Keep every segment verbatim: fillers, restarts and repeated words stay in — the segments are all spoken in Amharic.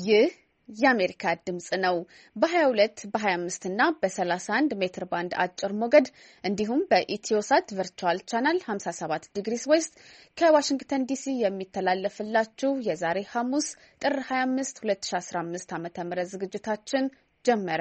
ይህ የአሜሪካ ድምጽ ነው። በ22 በ25 እና በ31 ሜትር ባንድ አጭር ሞገድ እንዲሁም በኢትዮሳት ቨርቹዋል ቻናል ሃምሳ ሰባት ዲግሪስ ዌስት ከዋሽንግተን ዲሲ የሚተላለፍላችሁ የዛሬ ሐሙስ ጥር ሃያ አምስት ሁለት ሺህ አስራ አምስት ዓ.ም ዝግጅታችን ጀመረ።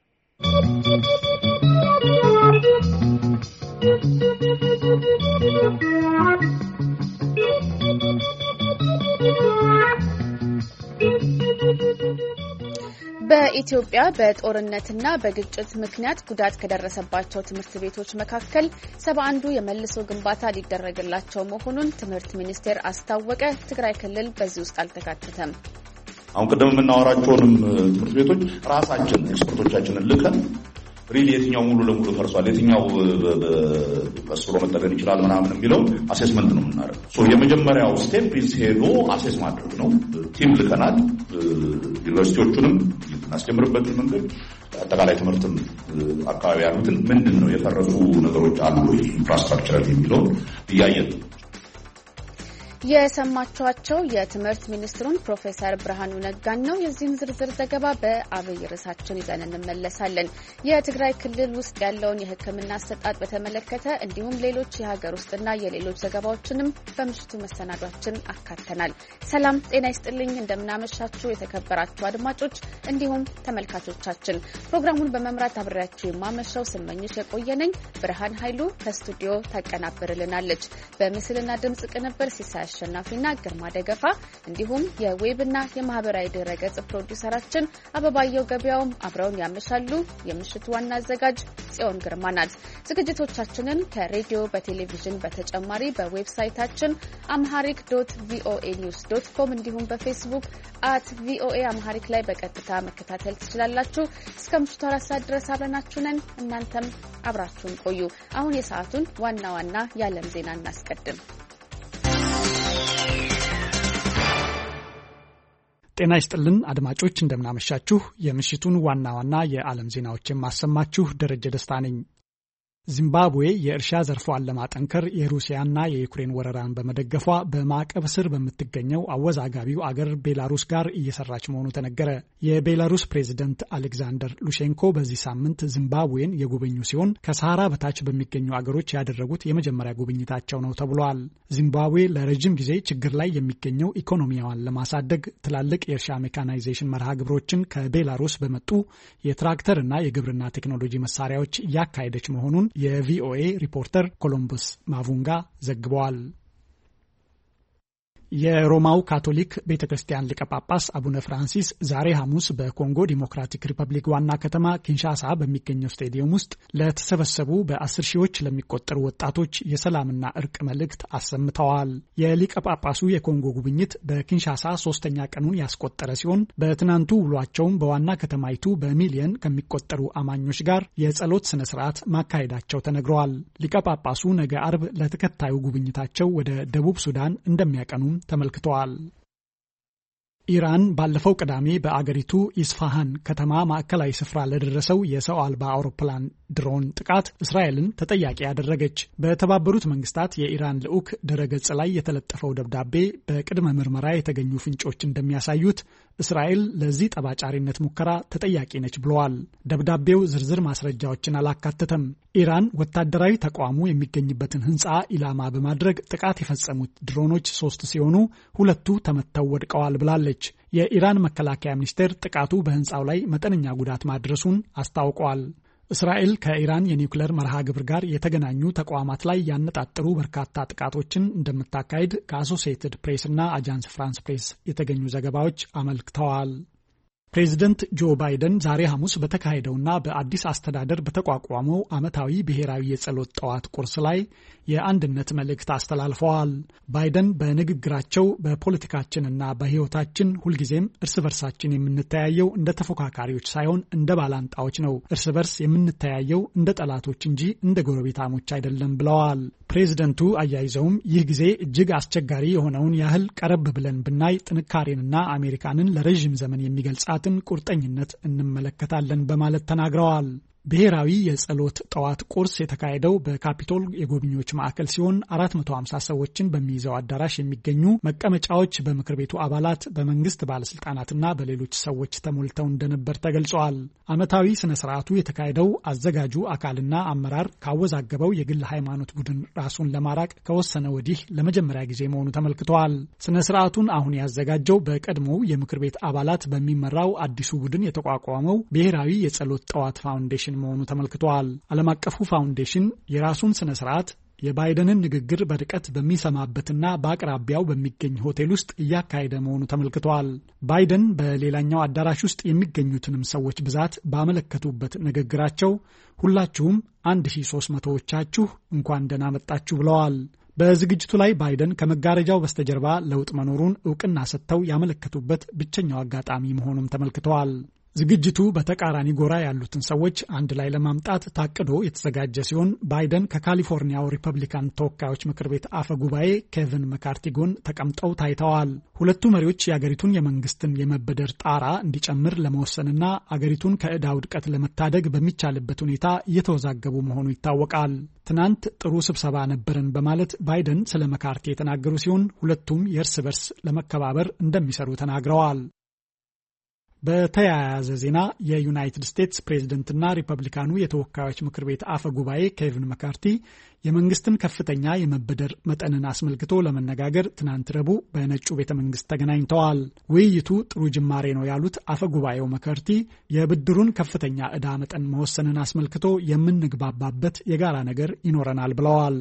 በኢትዮጵያ በጦርነትና በግጭት ምክንያት ጉዳት ከደረሰባቸው ትምህርት ቤቶች መካከል ሰባ አንዱ የመልሶ ግንባታ ሊደረግላቸው መሆኑን ትምህርት ሚኒስቴር አስታወቀ። ትግራይ ክልል በዚህ ውስጥ አልተካተተም። አሁን ቀደም የምናወራቸውንም ትምህርት ቤቶች ራሳችን ኤክስፐርቶቻችንን ልከን ሪሊ የትኛው ሙሉ ለሙሉ ፈርሷል፣ የትኛው በስሮ መጠገን ይችላል ምናምን የሚለው አሴስመንት ነው የምናደርገው። ሶ የመጀመሪያው ስቴፕ ኢዝ ሄዶ አሴስ ማድረግ ነው። ቲም ልከናል። ዩኒቨርሲቲዎቹንም እናስጀምርበትን መንገድ አጠቃላይ ትምህርትም አካባቢ ያሉትን ምንድን ነው የፈረሱ ነገሮች አሉ ኢንፍራስትራክቸር የሚለውን እያየን የሰማችኋቸው የትምህርት ሚኒስትሩን ፕሮፌሰር ብርሃኑ ነጋን ነው። የዚህን ዝርዝር ዘገባ በአብይ ርዕሳችን ይዘን እንመለሳለን። የትግራይ ክልል ውስጥ ያለውን የሕክምና አሰጣጥ በተመለከተ እንዲሁም ሌሎች የሀገር ውስጥና የሌሎች ዘገባዎችንም በምሽቱ መሰናዷችን አካተናል። ሰላም ጤና ይስጥልኝ፣ እንደምናመሻችሁ የተከበራችሁ አድማጮች እንዲሁም ተመልካቾቻችን። ፕሮግራሙን በመምራት አብሬያችሁ የማመሻው ስመኝሽ የቆየነኝ። ብርሃን ኃይሉ ከስቱዲዮ ታቀናብርልናለች። በምስልና ድምጽ ቅንብር ሲሳይ አሸናፊና ግርማ ደገፋ እንዲሁም የዌብና የማህበራዊ ድረገጽ ፕሮዲውሰራችን አበባየው ገበያውም አብረውን ያመሻሉ። የምሽቱ ዋና አዘጋጅ ጽዮን ግርማ ናት። ዝግጅቶቻችንን ከሬዲዮ በቴሌቪዥን በተጨማሪ በዌብሳይታችን አምሃሪክ ዶት ቪኦኤ ኒውስ ዶት ኮም እንዲሁም በፌስቡክ አት ቪኦኤ አምሃሪክ ላይ በቀጥታ መከታተል ትችላላችሁ። እስከ ምሽቱ አራት ሰዓት ድረስ አብረናችሁ ነን። እናንተም አብራችሁን ቆዩ። አሁን የሰዓቱን ዋና ዋና የዓለም ዜና እናስቀድም። ጤና ይስጥልን አድማጮች፣ እንደምናመሻችሁ። የምሽቱን ዋና ዋና የዓለም ዜናዎች የማሰማችሁ ደረጀ ደስታ ነኝ። ዚምባብዌ የእርሻ ዘርፏን ለማጠንከር የሩሲያና የዩክሬን ወረራን በመደገፏ በማዕቀብ ስር በምትገኘው አወዛጋቢው አገር ቤላሩስ ጋር እየሰራች መሆኑ ተነገረ። የቤላሩስ ፕሬዝደንት አሌክዛንደር ሉሼንኮ በዚህ ሳምንት ዚምባብዌን የጎበኙ ሲሆን ከሰሃራ በታች በሚገኙ አገሮች ያደረጉት የመጀመሪያ ጉብኝታቸው ነው ተብሏል። ዚምባብዌ ለረጅም ጊዜ ችግር ላይ የሚገኘው ኢኮኖሚያዋን ለማሳደግ ትላልቅ የእርሻ ሜካናይዜሽን መርሃ ግብሮችን ከቤላሩስ በመጡ የትራክተርና የግብርና ቴክኖሎጂ መሳሪያዎች እያካሄደች መሆኑን የቪኦኤ ሪፖርተር ኮሎምበስ ማቡንጋ ዘግበዋል። የሮማው ካቶሊክ ቤተክርስቲያን ሊቀ ጳጳስ አቡነ ፍራንሲስ ዛሬ ሐሙስ በኮንጎ ዲሞክራቲክ ሪፐብሊክ ዋና ከተማ ኪንሻሳ በሚገኘው ስቴዲየም ውስጥ ለተሰበሰቡ በአስር ሺዎች ለሚቆጠሩ ወጣቶች የሰላምና እርቅ መልእክት አሰምተዋል። የሊቀ ጳጳሱ የኮንጎ ጉብኝት በኪንሻሳ ሶስተኛ ቀኑን ያስቆጠረ ሲሆን በትናንቱ ውሏቸውም በዋና ከተማይቱ በሚሊየን ከሚቆጠሩ አማኞች ጋር የጸሎት ስነ ስርዓት ማካሄዳቸው ተነግረዋል። ሊቀ ጳጳሱ ነገ አርብ ለተከታዩ ጉብኝታቸው ወደ ደቡብ ሱዳን እንደሚያቀኑ ተመልክተዋል። ኢራን ባለፈው ቅዳሜ በአገሪቱ ኢስፋሃን ከተማ ማዕከላዊ ስፍራ ለደረሰው የሰው አልባ አውሮፕላን ድሮን ጥቃት እስራኤልን ተጠያቂ ያደረገች። በተባበሩት መንግስታት የኢራን ልዑክ ድረገጽ ላይ የተለጠፈው ደብዳቤ በቅድመ ምርመራ የተገኙ ፍንጮች እንደሚያሳዩት እስራኤል ለዚህ ጠባጫሪነት ሙከራ ተጠያቂ ነች ብለዋል። ደብዳቤው ዝርዝር ማስረጃዎችን አላካተተም። ኢራን ወታደራዊ ተቋሙ የሚገኝበትን ህንፃ ኢላማ በማድረግ ጥቃት የፈጸሙት ድሮኖች ሶስት ሲሆኑ ሁለቱ ተመተው ወድቀዋል ብላለች። የኢራን መከላከያ ሚኒስቴር ጥቃቱ በህንፃው ላይ መጠነኛ ጉዳት ማድረሱን አስታውቋል። እስራኤል ከኢራን የኒውክሌር መርሃ ግብር ጋር የተገናኙ ተቋማት ላይ ያነጣጠሩ በርካታ ጥቃቶችን እንደምታካሂድ ከአሶሲኤትድ ፕሬስ እና አጃንስ ፍራንስ ፕሬስ የተገኙ ዘገባዎች አመልክተዋል። ፕሬዚደንት ጆ ባይደን ዛሬ ሐሙስ በተካሄደውና በአዲስ አስተዳደር በተቋቋመው ዓመታዊ ብሔራዊ የጸሎት ጠዋት ቁርስ ላይ የአንድነት መልእክት አስተላልፈዋል። ባይደን በንግግራቸው በፖለቲካችንና በሕይወታችን ሁልጊዜም እርስ በርሳችን የምንተያየው እንደ ተፎካካሪዎች ሳይሆን እንደ ባላንጣዎች ነው። እርስ በርስ የምንተያየው እንደ ጠላቶች እንጂ እንደ ጎረቤታሞች አይደለም ብለዋል። ፕሬዚደንቱ አያይዘውም ይህ ጊዜ እጅግ አስቸጋሪ የሆነውን ያህል ቀረብ ብለን ብናይ ጥንካሬንና አሜሪካንን ለረዥም ዘመን የሚገልጻትን ቁርጠኝነት እንመለከታለን በማለት ተናግረዋል። ብሔራዊ የጸሎት ጠዋት ቁርስ የተካሄደው በካፒቶል የጎብኚዎች ማዕከል ሲሆን አራት መቶ ሃምሳ ሰዎችን በሚይዘው አዳራሽ የሚገኙ መቀመጫዎች በምክር ቤቱ አባላት፣ በመንግስት ባለስልጣናትና በሌሎች ሰዎች ተሞልተው እንደነበር ተገልጿል። ዓመታዊ ስነ ስርዓቱ የተካሄደው አዘጋጁ አካልና አመራር ካወዛገበው የግል ሃይማኖት ቡድን ራሱን ለማራቅ ከወሰነ ወዲህ ለመጀመሪያ ጊዜ መሆኑ ተመልክቷል። ስነ ስርዓቱን አሁን ያዘጋጀው በቀድሞው የምክር ቤት አባላት በሚመራው አዲሱ ቡድን የተቋቋመው ብሔራዊ የጸሎት ጠዋት ፋውንዴሽን መሆኑ ተመልክቷል። ዓለም አቀፉ ፋውንዴሽን የራሱን ስነ ስርዓት የባይደንን ንግግር በርቀት በሚሰማበትና በአቅራቢያው በሚገኝ ሆቴል ውስጥ እያካሄደ መሆኑ ተመልክቷል። ባይደን በሌላኛው አዳራሽ ውስጥ የሚገኙትንም ሰዎች ብዛት ባመለከቱበት ንግግራቸው ሁላችሁም አንድ ሺህ ሶስት መቶዎቻችሁ እንኳን ደህና መጣችሁ ብለዋል። በዝግጅቱ ላይ ባይደን ከመጋረጃው በስተጀርባ ለውጥ መኖሩን እውቅና ሰጥተው ያመለከቱበት ብቸኛው አጋጣሚ መሆኑም ተመልክተዋል። ዝግጅቱ በተቃራኒ ጎራ ያሉትን ሰዎች አንድ ላይ ለማምጣት ታቅዶ የተዘጋጀ ሲሆን ባይደን ከካሊፎርኒያው ሪፐብሊካን ተወካዮች ምክር ቤት አፈ ጉባኤ ኬቪን መካርቲ ጎን ተቀምጠው ታይተዋል። ሁለቱ መሪዎች የአገሪቱን የመንግስትን የመበደር ጣራ እንዲጨምር ለመወሰንና አገሪቱን ከዕዳ ውድቀት ለመታደግ በሚቻልበት ሁኔታ እየተወዛገቡ መሆኑ ይታወቃል። ትናንት ጥሩ ስብሰባ ነበረን በማለት ባይደን ስለ መካርቲ የተናገሩ ሲሆን ሁለቱም የእርስ በርስ ለመከባበር እንደሚሰሩ ተናግረዋል። በተያያዘ ዜና የዩናይትድ ስቴትስ ፕሬዝደንትና ሪፐብሊካኑ የተወካዮች ምክር ቤት አፈ ጉባኤ ኬቪን መካርቲ የመንግስትን ከፍተኛ የመበደር መጠንን አስመልክቶ ለመነጋገር ትናንት ረቡዕ በነጩ ቤተ መንግስት ተገናኝተዋል። ውይይቱ ጥሩ ጅማሬ ነው ያሉት አፈ ጉባኤው መካርቲ የብድሩን ከፍተኛ ዕዳ መጠን መወሰንን አስመልክቶ የምንግባባበት የጋራ ነገር ይኖረናል ብለዋል።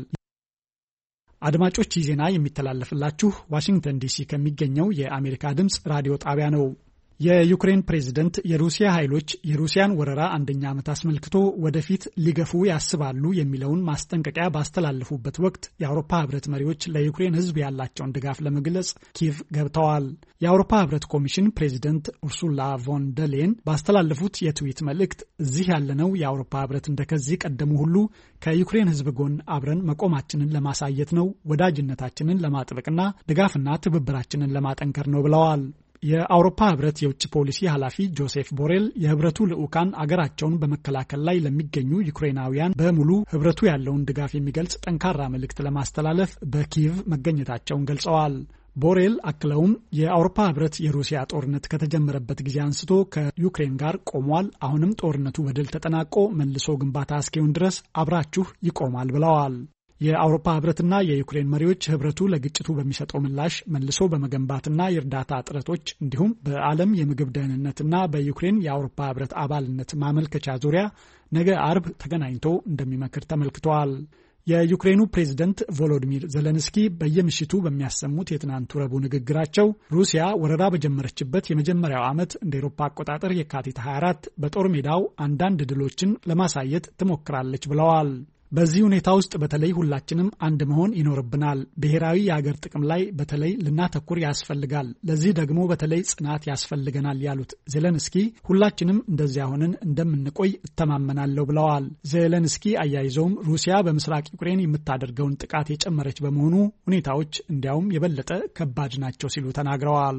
አድማጮች ይህ ዜና የሚተላለፍላችሁ ዋሽንግተን ዲሲ ከሚገኘው የአሜሪካ ድምፅ ራዲዮ ጣቢያ ነው። የዩክሬን ፕሬዝደንት የሩሲያ ኃይሎች የሩሲያን ወረራ አንደኛ ዓመት አስመልክቶ ወደፊት ሊገፉ ያስባሉ የሚለውን ማስጠንቀቂያ ባስተላለፉበት ወቅት የአውሮፓ ህብረት መሪዎች ለዩክሬን ህዝብ ያላቸውን ድጋፍ ለመግለጽ ኪየቭ ገብተዋል። የአውሮፓ ህብረት ኮሚሽን ፕሬዝደንት ኡርሱላ ቮን ደር ሌየን ባስተላለፉት የትዊት መልእክት እዚህ ያለነው የአውሮፓ ህብረት እንደከዚህ ቀደሙ ሁሉ ከዩክሬን ህዝብ ጎን አብረን መቆማችንን ለማሳየት ነው፣ ወዳጅነታችንን ለማጥበቅና ድጋፍና ትብብራችንን ለማጠንከር ነው ብለዋል። የአውሮፓ ህብረት የውጭ ፖሊሲ ኃላፊ ጆሴፍ ቦሬል የህብረቱ ልዑካን አገራቸውን በመከላከል ላይ ለሚገኙ ዩክሬናውያን በሙሉ ህብረቱ ያለውን ድጋፍ የሚገልጽ ጠንካራ መልእክት ለማስተላለፍ በኪየቭ መገኘታቸውን ገልጸዋል። ቦሬል አክለውም የአውሮፓ ህብረት የሩሲያ ጦርነት ከተጀመረበት ጊዜ አንስቶ ከዩክሬን ጋር ቆሟል፣ አሁንም ጦርነቱ በድል ተጠናቆ መልሶ ግንባታ እስኪሆን ድረስ አብራችሁ ይቆማል ብለዋል። የአውሮፓ ህብረትና የዩክሬን መሪዎች ህብረቱ ለግጭቱ በሚሰጠው ምላሽ መልሶ በመገንባትና የእርዳታ ጥረቶች እንዲሁም በዓለም የምግብ ደህንነትና በዩክሬን የአውሮፓ ህብረት አባልነት ማመልከቻ ዙሪያ ነገ አርብ ተገናኝቶ እንደሚመክር ተመልክተዋል። የዩክሬኑ ፕሬዝደንት ቮሎዲሚር ዜሌንስኪ በየምሽቱ በሚያሰሙት የትናንቱ ረቡዕ ንግግራቸው ሩሲያ ወረራ በጀመረችበት የመጀመሪያው ዓመት እንደ አውሮፓ አቆጣጠር የካቲት ሃያ አራት በጦር ሜዳው አንዳንድ ድሎችን ለማሳየት ትሞክራለች ብለዋል። በዚህ ሁኔታ ውስጥ በተለይ ሁላችንም አንድ መሆን ይኖርብናል። ብሔራዊ የአገር ጥቅም ላይ በተለይ ልናተኩር ያስፈልጋል። ለዚህ ደግሞ በተለይ ጽናት ያስፈልገናል ያሉት ዜሌንስኪ ሁላችንም እንደዚያ ሆነን እንደምንቆይ እተማመናለሁ ብለዋል። ዜሌንስኪ አያይዘውም ሩሲያ በምስራቅ ዩክሬን የምታደርገውን ጥቃት የጨመረች በመሆኑ ሁኔታዎች እንዲያውም የበለጠ ከባድ ናቸው ሲሉ ተናግረዋል።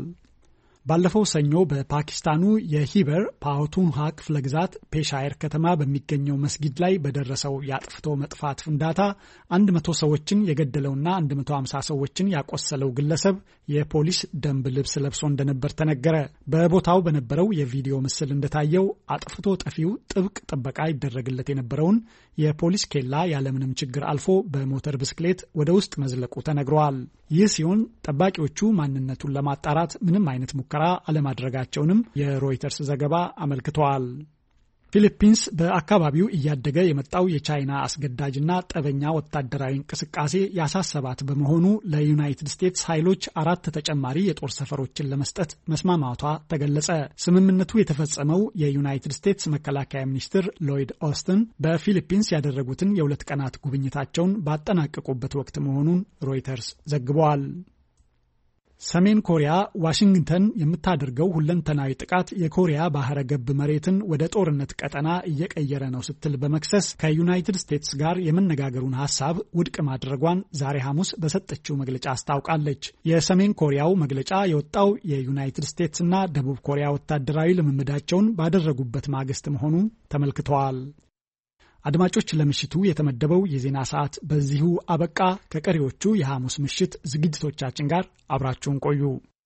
ባለፈው ሰኞ በፓኪስታኑ የሂበር ፓክቱንኳ ክፍለ ግዛት ፔሻየር ከተማ በሚገኘው መስጊድ ላይ በደረሰው የአጥፍቶ መጥፋት ፍንዳታ አንድ መቶ ሰዎችን የገደለውና አንድ መቶ ሃምሳ ሰዎችን ያቆሰለው ግለሰብ የፖሊስ ደንብ ልብስ ለብሶ እንደነበር ተነገረ። በቦታው በነበረው የቪዲዮ ምስል እንደታየው አጥፍቶ ጠፊው ጥብቅ ጥበቃ ይደረግለት የነበረውን የፖሊስ ኬላ ያለምንም ችግር አልፎ በሞተር ብስክሌት ወደ ውስጥ መዝለቁ ተነግሯል። ይህ ሲሆን ጠባቂዎቹ ማንነቱን ለማጣራት ምንም አይነት ሙከራ አለማድረጋቸውንም የሮይተርስ ዘገባ አመልክቷል። ፊሊፒንስ በአካባቢው እያደገ የመጣው የቻይና አስገዳጅና ጠበኛ ወታደራዊ እንቅስቃሴ ያሳሰባት በመሆኑ ለዩናይትድ ስቴትስ ኃይሎች አራት ተጨማሪ የጦር ሰፈሮችን ለመስጠት መስማማቷ ተገለጸ። ስምምነቱ የተፈጸመው የዩናይትድ ስቴትስ መከላከያ ሚኒስትር ሎይድ ኦስትን በፊሊፒንስ ያደረጉትን የሁለት ቀናት ጉብኝታቸውን ባጠናቀቁበት ወቅት መሆኑን ሮይተርስ ዘግቧል። ሰሜን ኮሪያ ዋሽንግተን የምታደርገው ሁለንተናዊ ጥቃት የኮሪያ ባህረ ገብ መሬትን ወደ ጦርነት ቀጠና እየቀየረ ነው ስትል በመክሰስ ከዩናይትድ ስቴትስ ጋር የመነጋገሩን ሐሳብ ውድቅ ማድረጓን ዛሬ ሐሙስ በሰጠችው መግለጫ አስታውቃለች። የሰሜን ኮሪያው መግለጫ የወጣው የዩናይትድ ስቴትስና ደቡብ ኮሪያ ወታደራዊ ልምምዳቸውን ባደረጉበት ማግስት መሆኑ ተመልክተዋል። አድማጮች ለምሽቱ የተመደበው የዜና ሰዓት በዚሁ አበቃ። ከቀሪዎቹ የሐሙስ ምሽት ዝግጅቶቻችን ጋር አብራችሁን ቆዩ።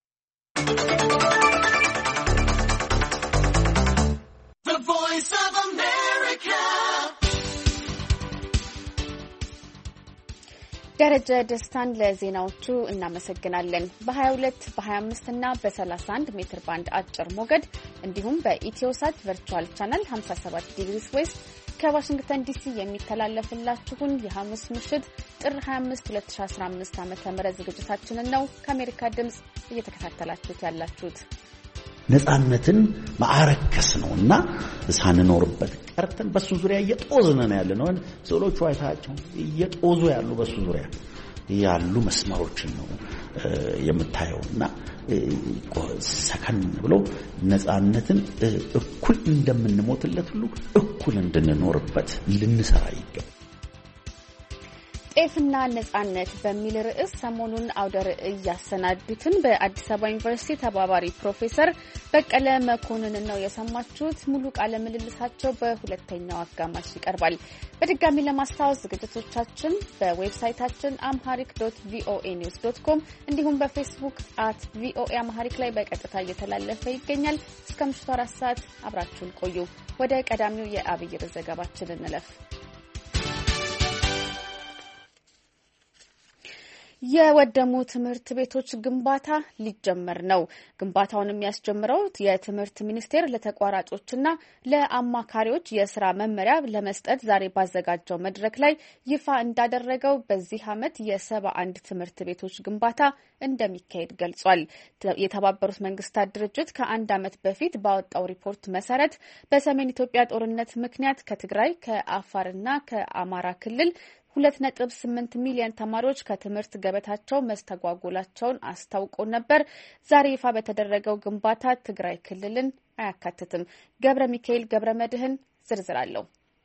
ደረጃ ደስታን ለዜናዎቹ እናመሰግናለን። በ22 በ25 እና በ31 ሜትር ባንድ አጭር ሞገድ እንዲሁም በኢትዮሳት ቨርቹዋል ቻናል ሃምሳ ሰባት ዲግሪስ ዌስት ከዋሽንግተን ዲሲ የሚተላለፍላችሁን የሐሙስ ምሽት ጥር ሃያ አምስት ሁለት ሺህ አስራ አምስት ዓ.ም ዝግጅታችንን ነው ከአሜሪካ ድምጽ እየተከታተላችሁት ያላችሁት። ነፃነትን ማዕረከስ ነውና ሳንኖርበት ቀርተን በሱ ዙሪያ እየጦዝነን ያለነው ሰሎቹ አይታቸው እየጦዙ ያሉ በሱ ዙሪያ ያሉ መስመሮችን ነው የምታየውና ሰከን ብሎ ነፃነትን እኩል እንደምንሞትለት ሁሉ እኩል እንድንኖርበት ልንሰራ ይገባል። ጤፍና ነጻነት በሚል ርዕስ ሰሞኑን አውደ ርዕይ ያሰናዱትን በአዲስ አበባ ዩኒቨርሲቲ ተባባሪ ፕሮፌሰር በቀለ መኮንን ነው የሰማችሁት። ሙሉ ቃለ ምልልሳቸው በሁለተኛው አጋማሽ ይቀርባል። በድጋሚ ለማስታወስ ዝግጅቶቻችን በዌብሳይታችን አምሃሪክ ዶት ቪኦኤ ኒውስ ዶት ኮም እንዲሁም በፌስቡክ አት ቪኦኤ አምሃሪክ ላይ በቀጥታ እየተላለፈ ይገኛል። እስከ ምሽቱ አራት ሰዓት አብራችሁን ቆዩ። ወደ ቀዳሚው የአብይ ርዕስ ዘገባችን እንለፍ። የወደሙ ትምህርት ቤቶች ግንባታ ሊጀመር ነው። ግንባታውን የሚያስጀምረው የትምህርት ሚኒስቴር ለተቋራጮችና ለአማካሪዎች የስራ መመሪያ ለመስጠት ዛሬ ባዘጋጀው መድረክ ላይ ይፋ እንዳደረገው በዚህ ዓመት የሰባ አንድ ትምህርት ቤቶች ግንባታ እንደሚካሄድ ገልጿል። የተባበሩት መንግስታት ድርጅት ከአንድ ዓመት በፊት ባወጣው ሪፖርት መሰረት በሰሜን ኢትዮጵያ ጦርነት ምክንያት ከትግራይ ከአፋርና ከአማራ ክልል ሁለት ነጥብ ስምንት ሚሊዮን ተማሪዎች ከትምህርት ገበታቸው መስተጓጎላቸውን አስታውቆ ነበር። ዛሬ ይፋ በተደረገው ግንባታ ትግራይ ክልልን አያካትትም። ገብረ ሚካኤል ገብረ መድህን ዝርዝር አለው።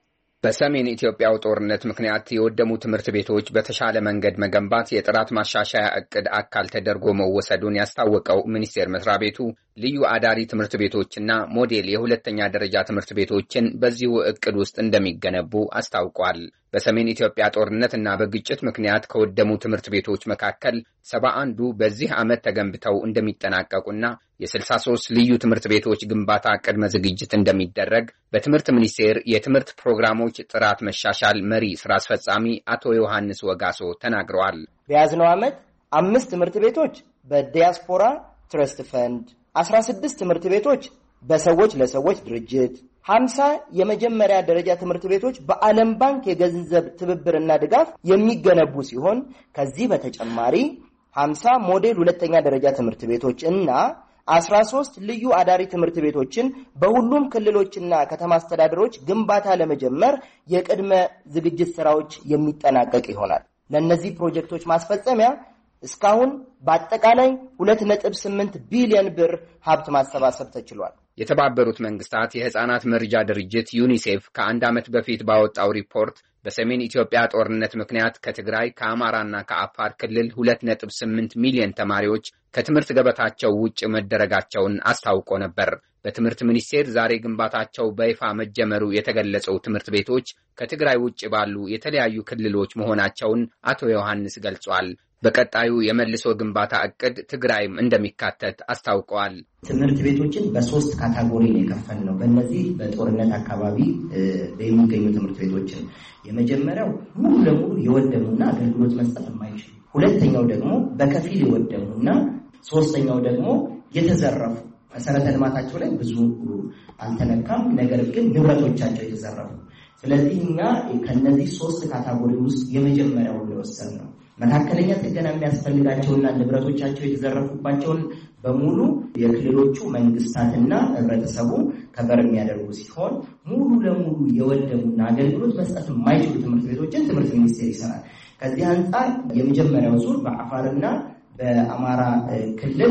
በሰሜን ኢትዮጵያው ጦርነት ምክንያት የወደሙ ትምህርት ቤቶች በተሻለ መንገድ መገንባት የጥራት ማሻሻያ እቅድ አካል ተደርጎ መወሰዱን ያስታወቀው ሚኒስቴር መስሪያ ቤቱ ልዩ አዳሪ ትምህርት ቤቶችና ሞዴል የሁለተኛ ደረጃ ትምህርት ቤቶችን በዚሁ እቅድ ውስጥ እንደሚገነቡ አስታውቋል። በሰሜን ኢትዮጵያ ጦርነትና በግጭት ምክንያት ከወደሙ ትምህርት ቤቶች መካከል ሰባ አንዱ በዚህ ዓመት ተገንብተው እንደሚጠናቀቁና የስልሳ ሶስት ልዩ ትምህርት ቤቶች ግንባታ ቅድመ ዝግጅት እንደሚደረግ በትምህርት ሚኒስቴር የትምህርት ፕሮግራሞች ጥራት መሻሻል መሪ ስራ አስፈጻሚ አቶ ዮሐንስ ወጋሶ ተናግረዋል። በያዝነው ዓመት አምስት ትምህርት ቤቶች በዲያስፖራ ትረስት ፈንድ፣ አስራ ስድስት ትምህርት ቤቶች በሰዎች ለሰዎች ድርጅት፣ ሀምሳ የመጀመሪያ ደረጃ ትምህርት ቤቶች በዓለም ባንክ የገንዘብ ትብብርና ድጋፍ የሚገነቡ ሲሆን ከዚህ በተጨማሪ ሀምሳ ሞዴል ሁለተኛ ደረጃ ትምህርት ቤቶች እና አስራ ሶስት ልዩ አዳሪ ትምህርት ቤቶችን በሁሉም ክልሎችና ከተማ አስተዳደሮች ግንባታ ለመጀመር የቅድመ ዝግጅት ስራዎች የሚጠናቀቅ ይሆናል። ለነዚህ ፕሮጀክቶች ማስፈጸሚያ እስካሁን በአጠቃላይ ሁለት ነጥብ ስምንት ቢሊዮን ብር ሀብት ማሰባሰብ ተችሏል። የተባበሩት መንግስታት የህፃናት መርጃ ድርጅት ዩኒሴፍ ከአንድ ዓመት በፊት ባወጣው ሪፖርት በሰሜን ኢትዮጵያ ጦርነት ምክንያት ከትግራይ ከአማራና ከአፋር ክልል ሁለት ነጥብ ስምንት ሚሊዮን ተማሪዎች ከትምህርት ገበታቸው ውጭ መደረጋቸውን አስታውቆ ነበር። በትምህርት ሚኒስቴር ዛሬ ግንባታቸው በይፋ መጀመሩ የተገለጸው ትምህርት ቤቶች ከትግራይ ውጭ ባሉ የተለያዩ ክልሎች መሆናቸውን አቶ ዮሐንስ ገልጿል። በቀጣዩ የመልሶ ግንባታ እቅድ ትግራይም እንደሚካተት አስታውቀዋል። ትምህርት ቤቶችን በሶስት ካታጎሪ ነው የከፈልነው። በእነዚህ በጦርነት አካባቢ የሚገኙ ትምህርት ቤቶችን የመጀመሪያው ሙሉ ለሙሉ የወደሙና አገልግሎት መስጠት የማይችሉ፣ ሁለተኛው ደግሞ በከፊል የወደሙና ሶስተኛው ደግሞ የተዘረፉ መሰረተ ልማታቸው ላይ ብዙ አልተነካም፣ ነገር ግን ንብረቶቻቸው የተዘረፉ። ስለዚህ እኛ ከነዚህ ሶስት ካታጎሪ ውስጥ የመጀመሪያው የወሰድነው መካከለኛ ጥገና የሚያስፈልጋቸውና ንብረቶቻቸው የተዘረፉባቸውን በሙሉ የክልሎቹ መንግስታትና ህብረተሰቡ ከበር የሚያደርጉ ሲሆን ሙሉ ለሙሉ የወደሙና አገልግሎት መስጠት የማይችሉ ትምህርት ቤቶችን ትምህርት ሚኒስቴር ይሰራል። ከዚህ አንጻር የመጀመሪያው ዙር በአፋርና በአማራ ክልል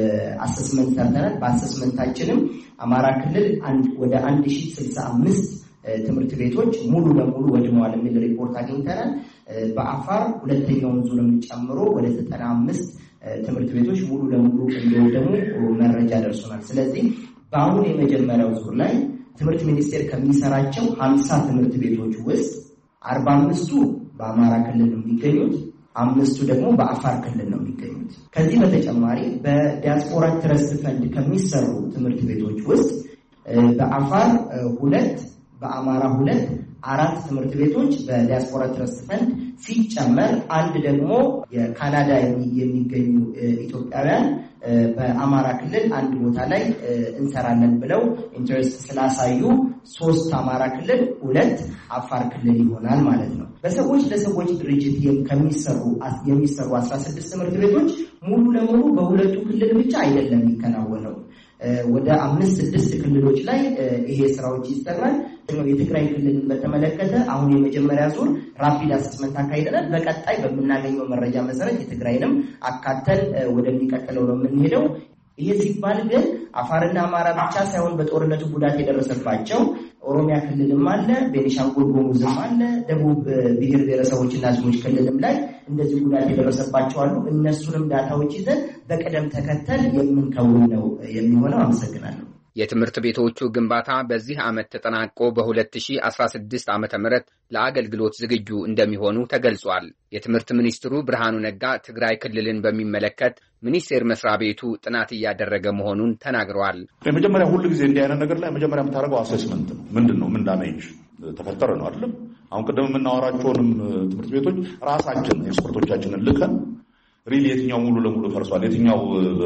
አሰስመንት ሰርተናል። በአሰስመንታችንም አማራ ክልል ወደ አንድ ሺህ ስልሳ አምስት ትምህርት ቤቶች ሙሉ ለሙሉ ወድመዋል የሚል ሪፖርት አግኝተናል። በአፋር ሁለተኛውን ዙርም ጨምሮ ወደ ዘጠና አምስት ትምህርት ቤቶች ሙሉ ለሙሉ እንደወደሙ መረጃ ደርሶናል። ስለዚህ በአሁን የመጀመሪያው ዙር ላይ ትምህርት ሚኒስቴር ከሚሰራቸው ሀምሳ ትምህርት ቤቶች ውስጥ አርባ አምስቱ በአማራ ክልል ነው የሚገኙት፣ አምስቱ ደግሞ በአፋር ክልል ነው የሚገኙት። ከዚህ በተጨማሪ በዲያስፖራ ትረስት ፈንድ ከሚሰሩ ትምህርት ቤቶች ውስጥ በአፋር ሁለት፣ በአማራ ሁለት፣ አራት ትምህርት ቤቶች በዲያስፖራ ትረስት ፈንድ ሲጨመር አንድ ደግሞ የካናዳ የሚገኙ ኢትዮጵያውያን በአማራ ክልል አንድ ቦታ ላይ እንሰራለን ብለው ኢንተረስት ስላሳዩ ሶስት አማራ ክልል፣ ሁለት አፋር ክልል ይሆናል ማለት ነው። በሰዎች ለሰዎች ድርጅት ከሚሰሩ የሚሰሩ አስራ ስድስት ትምህርት ቤቶች ሙሉ ለሙሉ በሁለቱ ክልል ብቻ አይደለም የሚከናወነው። ወደ አምስት ስድስት ክልሎች ላይ ይሄ ስራዎች ይሰራል። የትግራይ ክልልን በተመለከተ አሁን የመጀመሪያ ዙር ራፒድ አሰስመንት አካሂደናል። በቀጣይ በምናገኘው መረጃ መሰረት የትግራይንም አካተል ወደሚቀጥለው ነው የምንሄደው። ይሄ ሲባል ግን አፋርና አማራ ብቻ ሳይሆን በጦርነቱ ጉዳት የደረሰባቸው ኦሮሚያ ክልልም አለ፣ ቤኒሻንጉል ጉሙዝም አለ፣ ደቡብ ብሔር ብሔረሰቦችና ሕዝቦች ክልልም ላይ እንደዚህ ጉዳት የደረሰባቸው አሉ። እነሱንም ዳታዎች ይዘን በቅደም ተከተል የምንከውን ነው የሚሆነው። አመሰግናለሁ። የትምህርት ቤቶቹ ግንባታ በዚህ ዓመት ተጠናቆ በሁለት ሺህ አስራ ስድስት ዓመተ ምህረት ለአገልግሎት ዝግጁ እንደሚሆኑ ተገልጿል። የትምህርት ሚኒስትሩ ብርሃኑ ነጋ ትግራይ ክልልን በሚመለከት ሚኒስቴር መስሪያ ቤቱ ጥናት እያደረገ መሆኑን ተናግረዋል። የመጀመሪያ ሁሉ ጊዜ እንዲህ አይነት ነገር ላይ መጀመሪያ የምታደርገው አሴስመንት ነው። ምንድን ነው ምን ዳሜጅ ተፈጠረ ነው አይደለም። አሁን ቀደም የምናወራቸውንም ትምህርት ቤቶች ራሳችን ኤክስፐርቶቻችንን ልከን ሪሊ የትኛው ሙሉ ለሙሉ ፈርሷል፣ የትኛው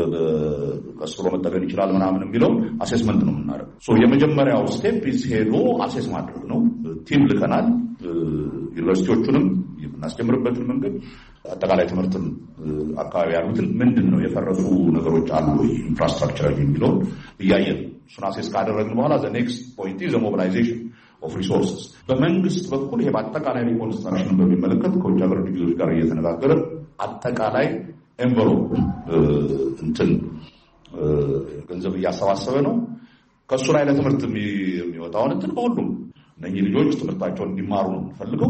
ቀስሮ መጠገን ይችላል ምናምን የሚለው አሴስመንት ነው የምናደርገው። ሶ የመጀመሪያው ስቴፕ ኢዝ ሄዶ አሴስ ማድረግ ነው። ቲም ልከናል። ዩኒቨርሲቲዎቹንም የምናስጀምርበትን መንገድ አጠቃላይ ትምህርትን አካባቢ ያሉትን ምንድን ነው የፈረሱ ነገሮች አሉ ኢንፍራስትራክቸር የሚለውን እያየን እሱን አሴስ ካደረግን በኋላ ዘ ኔክስት ፖይንት ኢዝ ሞቢላይዜሽን ኦፍ ሪሶርስስ። በመንግስት በኩል ይሄ በአጠቃላይ ሪኮንስትራክሽን በሚመለከት ከውጭ ሀገር ድርጅቶች ጋር እየተነጋገረ አጠቃላይ ኤንቨሎፕ እንትን ገንዘብ እያሰባሰበ ነው። ከሱ ላይ ለትምህርት የሚወጣውን እንትን በሁሉም እነኚህ ልጆች ትምህርታቸውን እንዲማሩ ነው ፈልገው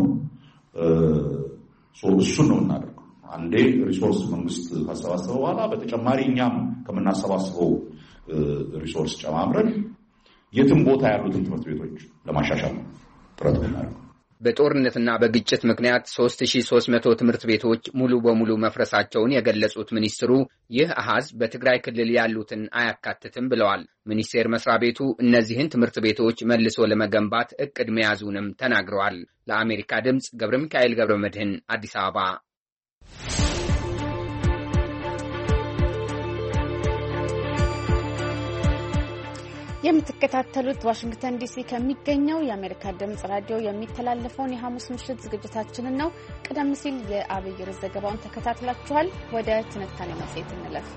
እሱን ነው እናደርገው። አንዴ ሪሶርስ መንግስት ካሰባሰበ በኋላ በተጨማሪ እኛም ከምናሰባስበው ሪሶርስ ጨማምረን የትም ቦታ ያሉትን ትምህርት ቤቶች ለማሻሻል ጥረት እናደርገው። በጦርነትና በግጭት ምክንያት ሶስት ሺህ ሶስት መቶ ትምህርት ቤቶች ሙሉ በሙሉ መፍረሳቸውን የገለጹት ሚኒስትሩ ይህ አሃዝ በትግራይ ክልል ያሉትን አያካትትም ብለዋል። ሚኒስቴር መስሪያ ቤቱ እነዚህን ትምህርት ቤቶች መልሶ ለመገንባት እቅድ መያዙንም ተናግረዋል። ለአሜሪካ ድምፅ ገብረ ሚካኤል ገብረ መድህን አዲስ አበባ። የምትከታተሉት ዋሽንግተን ዲሲ ከሚገኘው የአሜሪካ ድምጽ ራዲዮ የሚተላለፈውን የሐሙስ ምሽት ዝግጅታችንን ነው። ቀደም ሲል የአብይ ርዕስ ዘገባውን ተከታትላችኋል። ወደ ትንታኔ መጽሔት እንለፍ።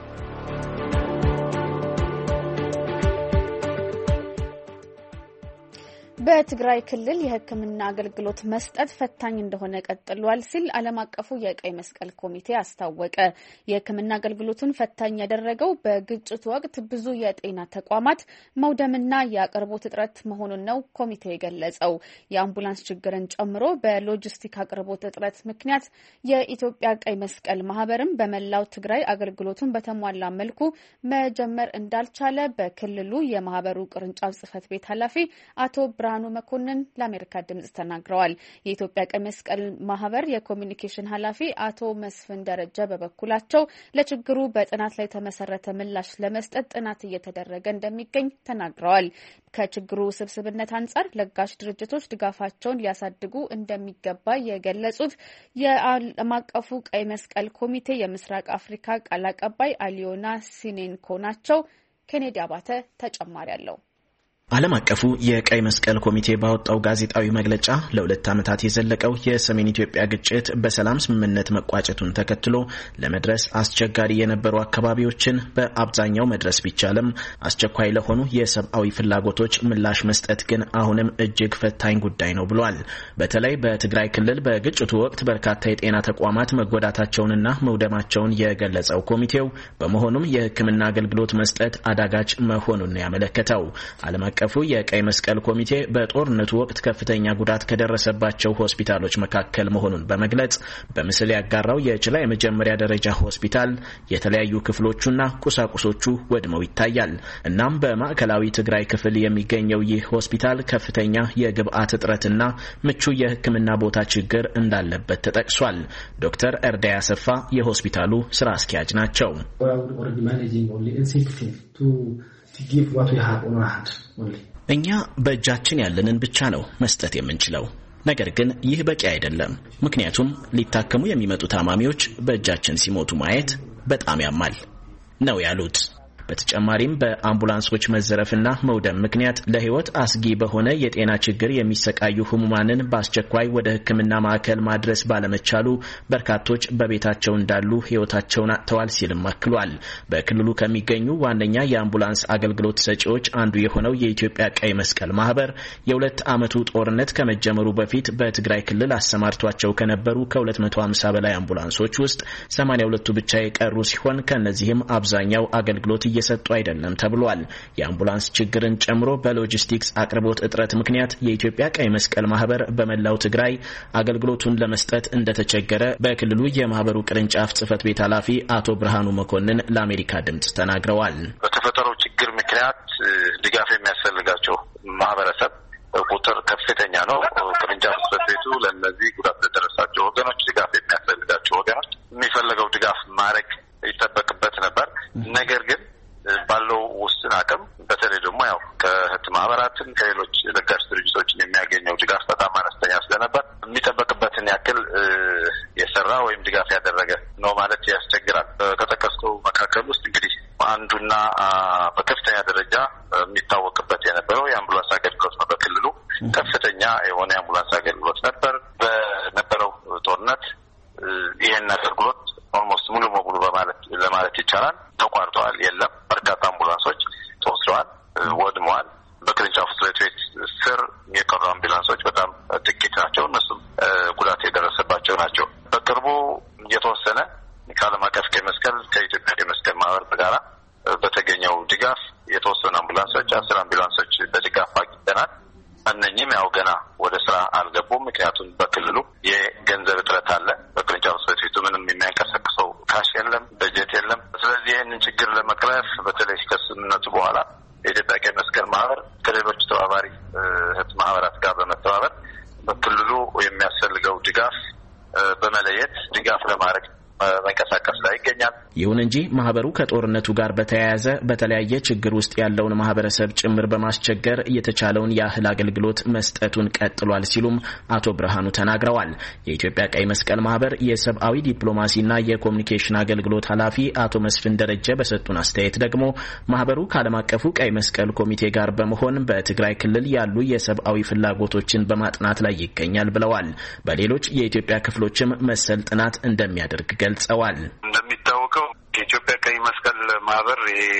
በትግራይ ክልል የሕክምና አገልግሎት መስጠት ፈታኝ እንደሆነ ቀጥሏል ሲል ዓለም አቀፉ የቀይ መስቀል ኮሚቴ አስታወቀ። የሕክምና አገልግሎቱን ፈታኝ ያደረገው በግጭቱ ወቅት ብዙ የጤና ተቋማት መውደምና የአቅርቦት እጥረት መሆኑን ነው ኮሚቴው የገለጸው። የአምቡላንስ ችግርን ጨምሮ በሎጂስቲክ አቅርቦት እጥረት ምክንያት የኢትዮጵያ ቀይ መስቀል ማህበርም በመላው ትግራይ አገልግሎቱን በተሟላ መልኩ መጀመር እንዳልቻለ በክልሉ የማህበሩ ቅርንጫፍ ጽህፈት ቤት ኃላፊ አቶ ብርሃኑ መኮንን ለአሜሪካ ድምጽ ተናግረዋል። የኢትዮጵያ ቀይ መስቀል ማህበር የኮሚኒኬሽን ኃላፊ አቶ መስፍን ደረጃ በበኩላቸው ለችግሩ በጥናት ላይ የተመሰረተ ምላሽ ለመስጠት ጥናት እየተደረገ እንደሚገኝ ተናግረዋል። ከችግሩ ውስብስብነት አንጻር ለጋሽ ድርጅቶች ድጋፋቸውን ሊያሳድጉ እንደሚገባ የገለጹት የዓለም አቀፉ ቀይ መስቀል ኮሚቴ የምስራቅ አፍሪካ ቃል አቀባይ አሊዮና ሲኔንኮ ናቸው። ኬኔዲ አባተ ተጨማሪ አለው። ዓለም አቀፉ የቀይ መስቀል ኮሚቴ ባወጣው ጋዜጣዊ መግለጫ ለሁለት ዓመታት የዘለቀው የሰሜን ኢትዮጵያ ግጭት በሰላም ስምምነት መቋጨቱን ተከትሎ ለመድረስ አስቸጋሪ የነበሩ አካባቢዎችን በአብዛኛው መድረስ ቢቻልም አስቸኳይ ለሆኑ የሰብአዊ ፍላጎቶች ምላሽ መስጠት ግን አሁንም እጅግ ፈታኝ ጉዳይ ነው ብሏል። በተለይ በትግራይ ክልል በግጭቱ ወቅት በርካታ የጤና ተቋማት መጎዳታቸውንና መውደማቸውን የገለጸው ኮሚቴው በመሆኑም የሕክምና አገልግሎት መስጠት አዳጋች መሆኑን ያመለከተው ዓለም አቀፉ የቀይ መስቀል ኮሚቴ በጦርነቱ ወቅት ከፍተኛ ጉዳት ከደረሰባቸው ሆስፒታሎች መካከል መሆኑን በመግለጽ በምስል ያጋራው የጭላ የመጀመሪያ ደረጃ ሆስፒታል የተለያዩ ክፍሎቹና ቁሳቁሶቹ ወድመው ይታያል። እናም በማዕከላዊ ትግራይ ክፍል የሚገኘው ይህ ሆስፒታል ከፍተኛ የግብአት እጥረትና ምቹ የሕክምና ቦታ ችግር እንዳለበት ተጠቅሷል። ዶክተር እርዳይ አሰፋ የሆስፒታሉ ስራ አስኪያጅ ናቸው። እኛ በእጃችን ያለንን ብቻ ነው መስጠት የምንችለው። ነገር ግን ይህ በቂ አይደለም። ምክንያቱም ሊታከሙ የሚመጡ ታማሚዎች በእጃችን ሲሞቱ ማየት በጣም ያማል ነው ያሉት። በተጨማሪም በአምቡላንሶች መዘረፍና መውደም ምክንያት ለህይወት አስጊ በሆነ የጤና ችግር የሚሰቃዩ ህሙማንን በአስቸኳይ ወደ ሕክምና ማዕከል ማድረስ ባለመቻሉ በርካቶች በቤታቸው እንዳሉ ህይወታቸውን አጥተዋል ሲልም አክሏል። በክልሉ ከሚገኙ ዋነኛ የአምቡላንስ አገልግሎት ሰጪዎች አንዱ የሆነው የኢትዮጵያ ቀይ መስቀል ማህበር የሁለት ዓመቱ ጦርነት ከመጀመሩ በፊት በትግራይ ክልል አሰማርቷቸው ከነበሩ ከሁለት መቶ ሃምሳ በላይ አምቡላንሶች ውስጥ ሰማንያ ሁለቱ ብቻ የቀሩ ሲሆን ከነዚህም አብዛኛው አገልግሎት እየሰጡ አይደለም ተብሏል። የአምቡላንስ ችግርን ጨምሮ በሎጂስቲክስ አቅርቦት እጥረት ምክንያት የኢትዮጵያ ቀይ መስቀል ማህበር በመላው ትግራይ አገልግሎቱን ለመስጠት እንደተቸገረ በክልሉ የማህበሩ ቅርንጫፍ ጽህፈት ቤት ኃላፊ አቶ ብርሃኑ መኮንን ለአሜሪካ ድምጽ ተናግረዋል። በተፈጠረው ችግር ምክንያት ድጋፍ የሚያስፈልጋቸው ማህበረሰብ ቁጥር ከፍተኛ ነው። ቅርንጫፍ ጽህፈት ቤቱ ለነዚህ ጉዳት ለደረሳቸው ወገኖች ድጋፍ የሚያስፈልጋቸው ወገኖች የሚፈልገው ድጋፍ ማድረግ ይጠበቅበት ነበር። ነገር ግን ባለው ውስን አቅም በተለይ ደግሞ ያው ከህት ማህበራትን ከሌሎች ለጋሽ ድርጅቶችን የሚያገኘው ድጋፍ በጣም አነስተኛ ስለነበር የሚጠበቅበትን ያክል የሰራ ወይም ድጋፍ ያደረገ ነው ማለት ያስቸግራል። ከጠቀስከው መካከል ውስጥ እንግዲህ አንዱና በከፍተኛ ደረጃ የሚታወቅበት የነበረው የአምቡላንስ አገልግሎት ነው። በክልሉ ከፍተኛ የሆነ የአምቡላንስ አገልግሎት ነበር። በነበረው ጦርነት ይህን አገልግሎት ኦልሞስት ሙሉ በሙሉ በማለት ለማለት ይቻላል ተቋርጧል። የለም። በርካታ አምቡላንሶች ተወስደዋል፣ ወድመዋል። በቅርንጫፍ ጽህፈት ቤት ስር የቀሩ አምቡላንሶች በጣም ጥቂት ናቸው። እነሱም ጉዳት የደረሰባቸው ናቸው። በቅርቡ የተወሰነ ከዓለም አቀፍ ቀይ መስቀል ከኢትዮጵያ ቀይ መስቀል ማህበር ጋራ በተገኘው ድጋፍ የተወሰኑ አምቡላንሶች አስር አምቡላንሶች በድጋፍ አግኝተናል። እነኚህም ያው ገና ወደ ስራ አልገቡም። ምክንያቱም በክልሉ የገንዘብ እጥረት አለ። በቅርንጫፍ ጽህፈት ቤቱ ምንም የሚያንቀሳቅሰው ካሽ የለም፣ በጀት የለም። ስለዚህ ይህንን ችግር ለመቅረፍ በተለይ ከስምምነቱ በኋላ የኢትዮጵያ ቀይ መስቀል ማህበር ከሌሎች ተባባሪ እህት ማህበራት ጋር በመተባበር በክልሉ የሚያስፈልገው ድጋፍ በመለየት ድጋፍ ለማድረግ መንቀሳቀስ ላይ ይገኛል። ይሁን እንጂ ማህበሩ ከጦርነቱ ጋር በተያያዘ በተለያየ ችግር ውስጥ ያለውን ማህበረሰብ ጭምር በማስቸገር የተቻለውን ያህል አገልግሎት መስጠቱን ቀጥሏል ሲሉም አቶ ብርሃኑ ተናግረዋል። የኢትዮጵያ ቀይ መስቀል ማህበር የሰብአዊ ዲፕሎማሲና የኮሙኒኬሽን አገልግሎት ኃላፊ አቶ መስፍን ደረጀ በሰጡን አስተያየት ደግሞ ማህበሩ ከዓለም አቀፉ ቀይ መስቀል ኮሚቴ ጋር በመሆን በትግራይ ክልል ያሉ የሰብአዊ ፍላጎቶችን በማጥናት ላይ ይገኛል ብለዋል። በሌሎች የኢትዮጵያ ክፍሎችም መሰል ጥናት እንደሚያደርግ ገልጸዋል። እንደሚታወቀው የኢትዮጵያ ቀይ መስቀል ማህበር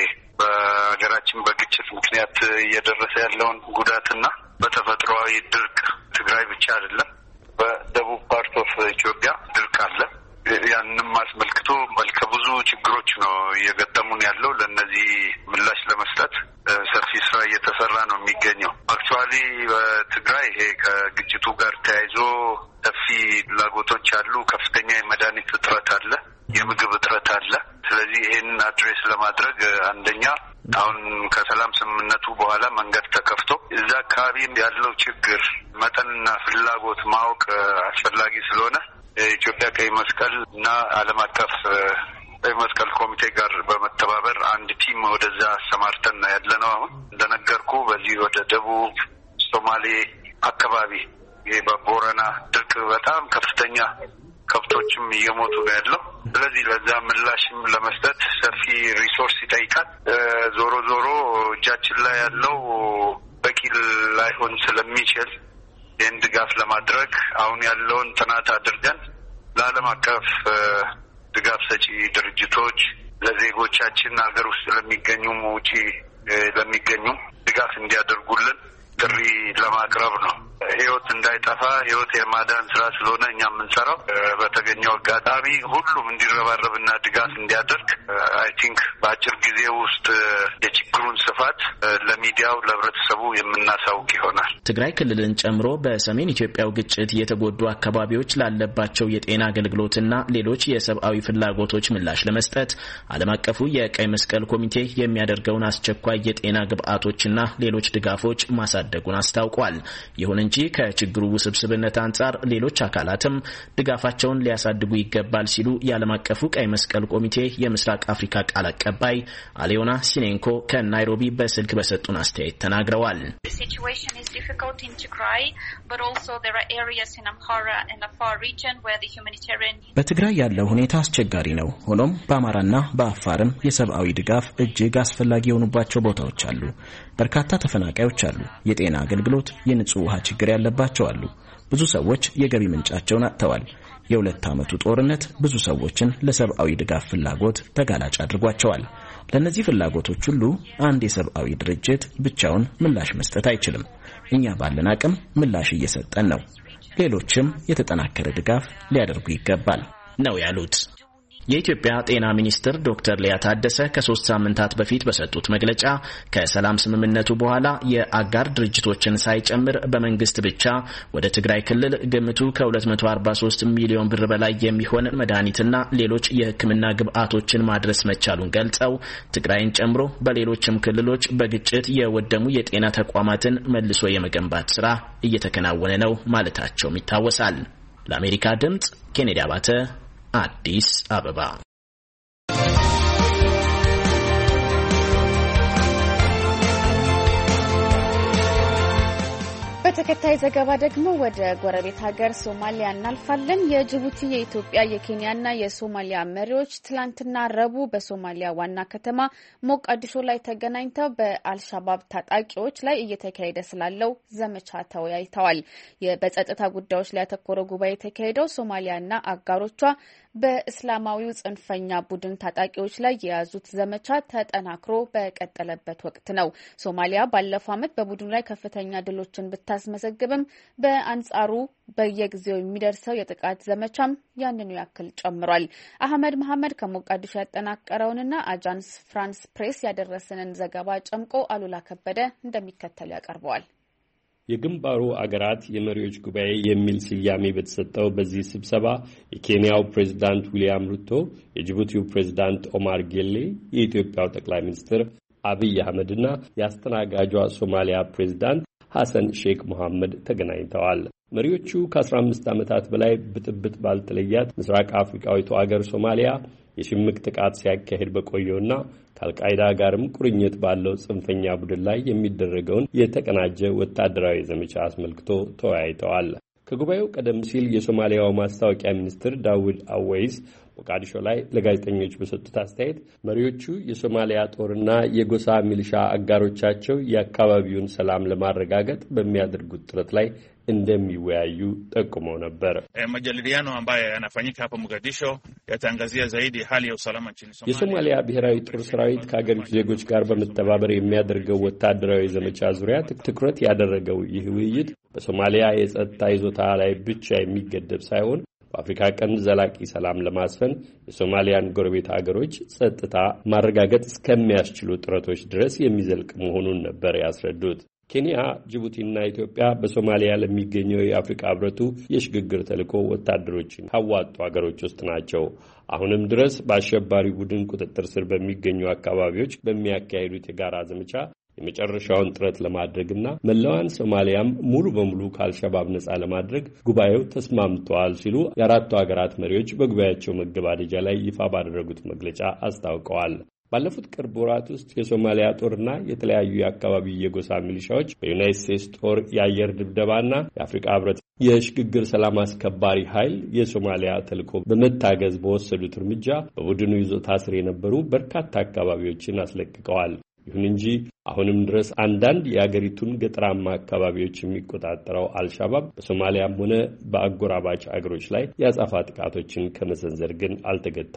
በሀገራችን በግጭት ምክንያት እየደረሰ ያለውን ጉዳትና በተፈጥሯዊ ድርቅ ትግራይ ብቻ አይደለም፣ በደቡብ ፓርት ኦፍ ኢትዮጵያ ድርቅ አለ። ያንንም አስመልክቶ መልከ ብዙ ችግሮች ነው እየገጠሙን ያለው። ለነዚህ ምላሽ ለመስጠት ሰፊ ስራ እየተሰራ ነው የሚገኘው። አክቹዋሊ በትግራይ ይሄ ከግጭቱ ጋር ተያይዞ ሰፊ ፍላጎቶች አሉ። ከፍተኛ የመድኃኒት እጥረት አለ፣ የምግብ እጥረት አለ። ስለዚህ ይሄንን አድሬስ ለማድረግ አንደኛ አሁን ከሰላም ስምምነቱ በኋላ መንገድ ተከፍቶ እዛ አካባቢ ያለው ችግር መጠንና ፍላጎት ማወቅ አስፈላጊ ስለሆነ የኢትዮጵያ ቀይ መስቀል እና ዓለም አቀፍ ቀይ መስቀል ኮሚቴ ጋር በመተባበር አንድ ቲም ወደዛ አሰማርተን ያለ ነው። አሁን እንደነገርኩ በዚህ ወደ ደቡብ ሶማሌ አካባቢ ይሄ በቦረና ድርቅ በጣም ከፍተኛ ከብቶችም እየሞቱ ነው ያለው። ስለዚህ ለዛ ምላሽም ለመስጠት ሰፊ ሪሶርስ ይጠይቃል። ዞሮ ዞሮ እጃችን ላይ ያለው በቂ ላይሆን ስለሚችል ይህን ድጋፍ ለማድረግ አሁን ያለውን ጥናት አድርገን ለዓለም አቀፍ ድጋፍ ሰጪ ድርጅቶች ለዜጎቻችን ሀገር ውስጥ ለሚገኙም ውጪ ለሚገኙም ድጋፍ እንዲያደርጉልን ጥሪ ለማቅረብ ነው። ህይወት እንዳይጠፋ ህይወት የማዳን ስራ ስለሆነ እኛ የምንሰራው በተገኘው አጋጣሚ ሁሉም እንዲረባረብና ድጋፍ እንዲያደርግ አይ ቲንክ በአጭር ጊዜ ውስጥ የችግሩን ስፋት ለሚዲያው ለህብረተሰቡ የምናሳውቅ ይሆናል። ትግራይ ክልልን ጨምሮ በሰሜን ኢትዮጵያው ግጭት የተጎዱ አካባቢዎች ላለባቸው የጤና አገልግሎትና ሌሎች የሰብአዊ ፍላጎቶች ምላሽ ለመስጠት ዓለም አቀፉ የቀይ መስቀል ኮሚቴ የሚያደርገውን አስቸኳይ የጤና ግብዓቶችና ሌሎች ድጋፎች ማሳደጉን አስታውቋል። ይሁን እንጂ ከችግሩ ውስብስብነት አንጻር ሌሎች አካላትም ድጋፋቸውን ሊያሳድጉ ይገባል ሲሉ የዓለም አቀፉ ቀይ መስቀል ኮሚቴ የምስራቅ አፍሪካ ቃል አቀባይ አሊዮና ሲኔንኮ ከናይሮቢ በስልክ በሰጡን አስተያየት ተናግረዋል። በትግራይ ያለው ሁኔታ አስቸጋሪ ነው። ሆኖም በአማራና በአፋርም የሰብአዊ ድጋፍ እጅግ አስፈላጊ የሆኑባቸው ቦታዎች አሉ። በርካታ ተፈናቃዮች አሉ። የጤና አገልግሎት፣ የንጹህ ውሃ ችግር ያለባቸው አሉ። ብዙ ሰዎች የገቢ ምንጫቸውን አጥተዋል። የሁለት ዓመቱ ጦርነት ብዙ ሰዎችን ለሰብአዊ ድጋፍ ፍላጎት ተጋላጭ አድርጓቸዋል። ለነዚህ ፍላጎቶች ሁሉ አንድ የሰብአዊ ድርጅት ብቻውን ምላሽ መስጠት አይችልም። እኛ ባለን አቅም ምላሽ እየሰጠን ነው። ሌሎችም የተጠናከረ ድጋፍ ሊያደርጉ ይገባል ነው ያሉት። የኢትዮጵያ ጤና ሚኒስትር ዶክተር ሊያ ታደሰ ከሶስት ሳምንታት በፊት በሰጡት መግለጫ ከሰላም ስምምነቱ በኋላ የአጋር ድርጅቶችን ሳይጨምር በመንግስት ብቻ ወደ ትግራይ ክልል ግምቱ ከሁለት መቶ አርባ ሶስት ሚሊዮን ብር በላይ የሚሆን መድኃኒትና ሌሎች የሕክምና ግብዓቶችን ማድረስ መቻሉን ገልጸው ትግራይን ጨምሮ በሌሎችም ክልሎች በግጭት የወደሙ የጤና ተቋማትን መልሶ የመገንባት ስራ እየተከናወነ ነው ማለታቸውም ይታወሳል። ለአሜሪካ ድምጽ ኬኔዲ አባተ አዲስ አበባ። በተከታይ ዘገባ ደግሞ ወደ ጎረቤት ሀገር ሶማሊያ እናልፋለን። የጅቡቲ፣ የኢትዮጵያ፣ የኬንያና የሶማሊያ መሪዎች ትላንትና ረቡዕ በሶማሊያ ዋና ከተማ ሞቃዲሾ ላይ ተገናኝተው በአልሻባብ ታጣቂዎች ላይ እየተካሄደ ስላለው ዘመቻ ተወያይተዋል። በጸጥታ ጉዳዮች ላይ ያተኮረው ጉባኤ የተካሄደው ሶማሊያና አጋሮቿ በእስላማዊው ጽንፈኛ ቡድን ታጣቂዎች ላይ የያዙት ዘመቻ ተጠናክሮ በቀጠለበት ወቅት ነው። ሶማሊያ ባለፈው ዓመት በቡድኑ ላይ ከፍተኛ ድሎችን ብታስመዘግብም በአንጻሩ በየጊዜው የሚደርሰው የጥቃት ዘመቻም ያንኑ ያክል ጨምሯል። አህመድ መሐመድ ከሞቃዲሾ ያጠናቀረውንና አጃንስ ፍራንስ ፕሬስ ያደረሰንን ዘገባ ጨምቆ አሉላ ከበደ እንደሚከተል ያቀርበዋል። የግንባሩ አገራት የመሪዎች ጉባኤ የሚል ስያሜ በተሰጠው በዚህ ስብሰባ የኬንያው ፕሬዝዳንት ዊሊያም ሩቶ፣ የጅቡቲው ፕሬዝዳንት ኦማር ጌሌ፣ የኢትዮጵያው ጠቅላይ ሚኒስትር አብይ አህመድና የአስተናጋጇ ሶማሊያ ፕሬዝዳንት ሐሰን ሼክ መሐመድ ተገናኝተዋል። መሪዎቹ ከአስራ አምስት ዓመታት በላይ ብጥብጥ ባልተለያት ምስራቅ አፍሪካዊቱ አገር ሶማሊያ የሽምቅ ጥቃት ሲያካሄድ በቆየውና ከአልቃይዳ ጋርም ቁርኝት ባለው ጽንፈኛ ቡድን ላይ የሚደረገውን የተቀናጀ ወታደራዊ ዘመቻ አስመልክቶ ተወያይተዋል። ከጉባኤው ቀደም ሲል የሶማሊያው ማስታወቂያ ሚኒስትር ዳውድ አወይስ ሞቃዲሾ ላይ ለጋዜጠኞች በሰጡት አስተያየት መሪዎቹ የሶማሊያ ጦርና የጎሳ ሚሊሻ አጋሮቻቸው የአካባቢውን ሰላም ለማረጋገጥ በሚያደርጉት ጥረት ላይ እንደሚወያዩ ጠቁመው ነበር። የሶማሊያ ብሔራዊ ጦር ሰራዊት ከሀገሪቱ ዜጎች ጋር በመተባበር የሚያደርገው ወታደራዊ ዘመቻ ዙሪያ ትኩረት ያደረገው ይህ ውይይት በሶማሊያ የጸጥታ ይዞታ ላይ ብቻ የሚገደብ ሳይሆን በአፍሪካ ቀንድ ዘላቂ ሰላም ለማስፈን የሶማሊያን ጎረቤት ሀገሮች ጸጥታ ማረጋገጥ እስከሚያስችሉ ጥረቶች ድረስ የሚዘልቅ መሆኑን ነበር ያስረዱት። ኬንያ፣ ጅቡቲና ኢትዮጵያ በሶማሊያ ለሚገኘው የአፍሪካ ህብረቱ የሽግግር ተልዕኮ ወታደሮችን ካዋጡ ሀገሮች ውስጥ ናቸው። አሁንም ድረስ በአሸባሪ ቡድን ቁጥጥር ስር በሚገኙ አካባቢዎች በሚያካሂዱት የጋራ ዘመቻ የመጨረሻውን ጥረት ለማድረግና መላዋን ሶማሊያም ሙሉ በሙሉ ከአልሸባብ ነጻ ለማድረግ ጉባኤው ተስማምተዋል ሲሉ የአራቱ ሀገራት መሪዎች በጉባኤያቸው መገባደጃ ላይ ይፋ ባደረጉት መግለጫ አስታውቀዋል። ባለፉት ቅርብ ወራት ውስጥ የሶማሊያ ጦርና የተለያዩ የአካባቢ የጎሳ ሚሊሻዎች በዩናይትድ ስቴትስ ጦር የአየር ድብደባና የአፍሪካ ህብረት የሽግግር ሰላም አስከባሪ ኃይል የሶማሊያ ተልዕኮ በመታገዝ በወሰዱት እርምጃ በቡድኑ ይዞታ ስር የነበሩ በርካታ አካባቢዎችን አስለቅቀዋል። ይሁን እንጂ አሁንም ድረስ አንዳንድ የአገሪቱን ገጠራማ አካባቢዎች የሚቆጣጠረው አልሻባብ በሶማሊያም ሆነ በአጎራባች አገሮች ላይ የአጸፋ ጥቃቶችን ከመሰንዘር ግን አልተገታም።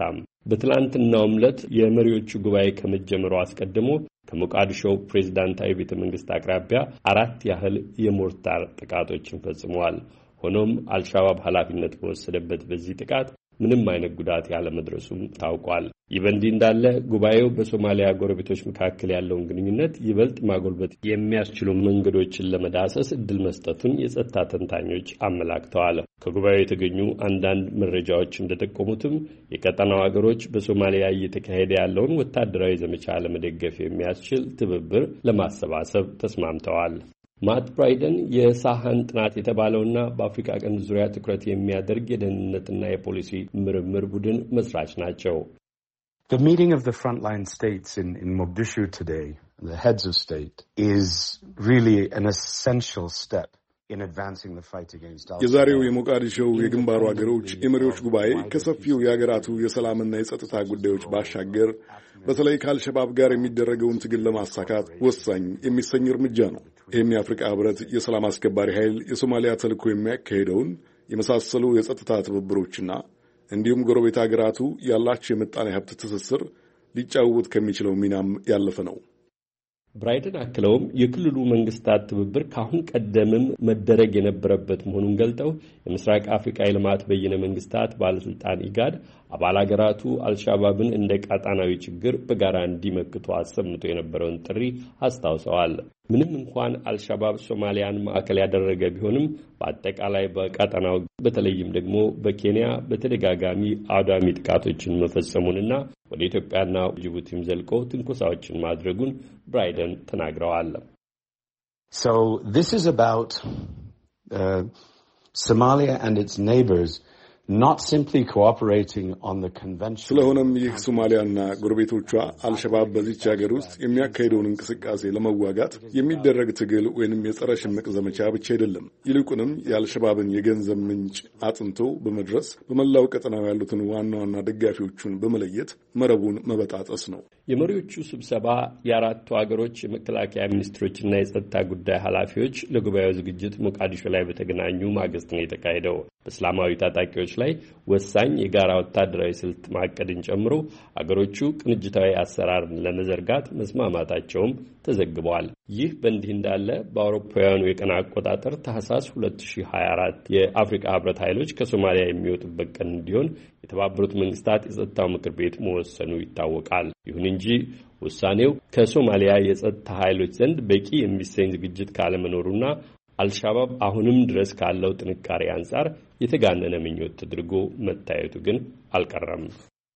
በትላንትናው ዕለት የመሪዎቹ ጉባኤ ከመጀመሩ አስቀድሞ ከሞቃዲሾ ፕሬዝዳንታዊ ቤተ መንግስት አቅራቢያ አራት ያህል የሞርታር ጥቃቶችን ፈጽመዋል። ሆኖም አልሻባብ ኃላፊነት በወሰደበት በዚህ ጥቃት ምንም አይነት ጉዳት ያለመድረሱም ታውቋል። ይህ በእንዲህ እንዳለ ጉባኤው በሶማሊያ ጎረቤቶች መካከል ያለውን ግንኙነት ይበልጥ ማጎልበት የሚያስችሉ መንገዶችን ለመዳሰስ እድል መስጠቱን የጸጥታ ተንታኞች አመላክተዋል። ከጉባኤው የተገኙ አንዳንድ መረጃዎች እንደጠቆሙትም የቀጠናው ሀገሮች በሶማሊያ እየተካሄደ ያለውን ወታደራዊ ዘመቻ ለመደገፍ የሚያስችል ትብብር ለማሰባሰብ ተስማምተዋል። ማት ብራይደን የሳህን ጥናት የተባለውና በአፍሪካ ቀንድ ዙሪያ ትኩረት የሚያደርግ የደህንነትና የፖሊሲ ምርምር ቡድን መስራች ናቸው። The meeting of the frontline states in, in Mogadishu today, the heads of state, is really an essential step in advancing the fight against Al-Shabaab. የዛሬው የሞቃዲሾው የግንባሩ ሀገሮች የመሪዎች ጉባኤ ከሰፊው የሀገራቱ የሰላምና የጸጥታ ጉዳዮች ባሻገር በተለይ ከአልሸባብ ጋር የሚደረገውን ትግል ለማሳካት ወሳኝ የሚሰኝ እርምጃ ነው። ይህም የአፍሪካ ህብረት የሰላም አስከባሪ ኃይል የሶማሊያ ተልዕኮ የሚያካሄደውን የመሳሰሉ የጸጥታ ትብብሮችና እንዲሁም ጎረቤት ሀገራቱ ያላቸው የምጣኔ ሀብት ትስስር ሊጫወት ከሚችለው ሚናም ያለፈ ነው። ብራይደን አክለውም የክልሉ መንግስታት ትብብር ካሁን ቀደምም መደረግ የነበረበት መሆኑን ገልጠው የምስራቅ አፍሪካ የልማት በይነ መንግስታት ባለስልጣን ኢጋድ አባል ሀገራቱ አልሻባብን እንደ ቀጣናዊ ችግር በጋራ እንዲመክቱ አሰምቶ የነበረውን ጥሪ አስታውሰዋል። ምንም እንኳን አልሻባብ ሶማሊያን ማዕከል ያደረገ ቢሆንም በአጠቃላይ በቀጠናው በተለይም ደግሞ በኬንያ በተደጋጋሚ አውዳሚ ጥቃቶችን መፈጸሙንና ወደ ኢትዮጵያና ጅቡቲም ዘልቆ ትንኮሳዎችን ማድረጉን ብራይደን ተናግረዋል። So this is about uh, Somalia and its neighbors not simply cooperating on the convention. ስለሆነም ይህ ሶማሊያና ጎረቤቶቿ አልሸባብ በዚች ሀገር ውስጥ የሚያካሂደውን እንቅስቃሴ ለመዋጋት የሚደረግ ትግል ወይንም የጸረ ሽምቅ ዘመቻ ብቻ አይደለም። ይልቁንም የአልሸባብን የገንዘብ ምንጭ አጥንቶ በመድረስ በመላው ቀጠናው ያሉትን ዋና ዋና ደጋፊዎቹን በመለየት መረቡን መበጣጠስ ነው። የመሪዎቹ ስብሰባ የአራቱ ሀገሮች የመከላከያ ሚኒስትሮችና የጸጥታ ጉዳይ ኃላፊዎች ለጉባኤው ዝግጅት ሞቃዲሾ ላይ በተገናኙ ማግስት ነው የተካሄደው። በእስላማዊ ታጣቂዎች ላይ ወሳኝ የጋራ ወታደራዊ ስልት ማቀድን ጨምሮ አገሮቹ ቅንጅታዊ አሰራርን ለመዘርጋት መስማማታቸውም ተዘግበዋል። ይህ በእንዲህ እንዳለ በአውሮፓውያኑ የቀን አቆጣጠር ታህሳስ ሁለት ሺህ ሀያ አራት የአፍሪካ ህብረት ኃይሎች ከሶማሊያ የሚወጡበት ቀን እንዲሆን የተባበሩት መንግስታት የጸጥታው ምክር ቤት መወሰኑ ይታወቃል። ይሁን እንጂ ውሳኔው ከሶማሊያ የጸጥታ ኃይሎች ዘንድ በቂ የሚሰኝ ዝግጅት ካለመኖሩና አልሻባብ አሁንም ድረስ ካለው ጥንካሬ አንጻር የተጋነነ ምኞት ተደርጎ መታየቱ ግን አልቀረም።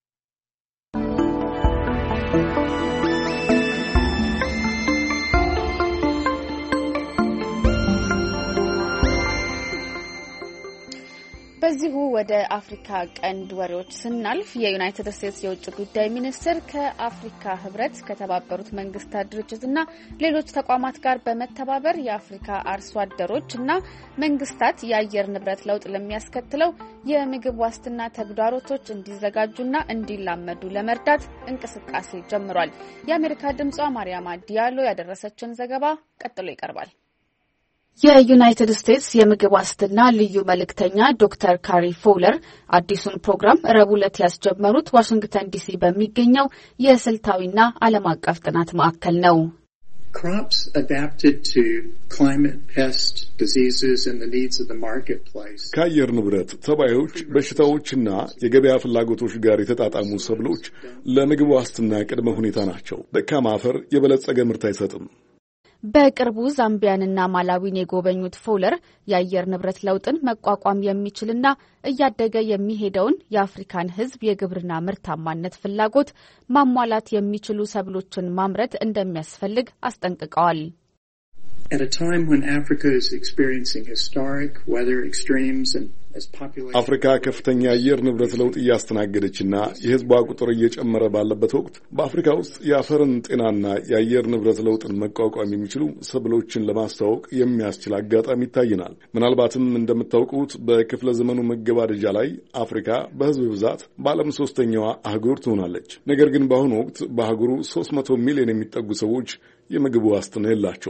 በዚሁ ወደ አፍሪካ ቀንድ ወሬዎች ስናልፍ የዩናይትድ ስቴትስ የውጭ ጉዳይ ሚኒስትር ከአፍሪካ ህብረት ከተባበሩት መንግስታት ድርጅትና ሌሎች ተቋማት ጋር በመተባበር የአፍሪካ አርሶ አደሮች እና መንግስታት የአየር ንብረት ለውጥ ለሚያስከትለው የምግብ ዋስትና ተግዳሮቶች እንዲዘጋጁና እንዲላመዱ ለመርዳት እንቅስቃሴ ጀምሯል። የአሜሪካ ድምጿ ማርያማ ዲያሎ ያደረሰችን ዘገባ ቀጥሎ ይቀርባል። የዩናይትድ ስቴትስ የምግብ ዋስትና ልዩ መልእክተኛ ዶክተር ካሪ ፎውለር አዲሱን ፕሮግራም ረቡዕ ዕለት ያስጀመሩት ዋሽንግተን ዲሲ በሚገኘው የስልታዊና ዓለም አቀፍ ጥናት ማዕከል ነው። Crops adapted to climate, pest, diseases and the needs of the marketplace. ከአየር ንብረት ተባዮች፣ በሽታዎችና የገበያ ፍላጎቶች ጋር የተጣጣሙ ሰብሎች ለምግብ ዋስትና ቅድመ ሁኔታ ናቸው። ደካማ አፈር የበለጸገ ምርት አይሰጥም። በቅርቡ ዛምቢያንና ማላዊን የጎበኙት ፎውለር የአየር ንብረት ለውጥን መቋቋም የሚችልና እያደገ የሚሄደውን የአፍሪካን ሕዝብ የግብርና ምርታማነት ፍላጎት ማሟላት የሚችሉ ሰብሎችን ማምረት እንደሚያስፈልግ አስጠንቅቀዋል። At a time when Africa is experiencing historic weather extremes and as population አፍሪካ ከፍተኛ የአየር ንብረት ለውጥ እያስተናገደችና የህዝቧ ቁጥር እየጨመረ ባለበት ወቅት በአፍሪካ ውስጥ የአፈርን ጤናና የአየር ንብረት ለውጥን መቋቋም የሚችሉ ሰብሎችን ለማስተዋወቅ የሚያስችል አጋጣሚ ይታየናል። ምናልባትም እንደምታውቁት በክፍለ ዘመኑ መገባደጃ ላይ አፍሪካ በህዝብ ብዛት በዓለም ሶስተኛዋ አህጉር ትሆናለች። ነገር ግን በአሁኑ ወቅት በአህጉሩ ሶስት መቶ ሚሊዮን የሚጠጉ ሰዎች የምግብ ዋስትና የላቸውም።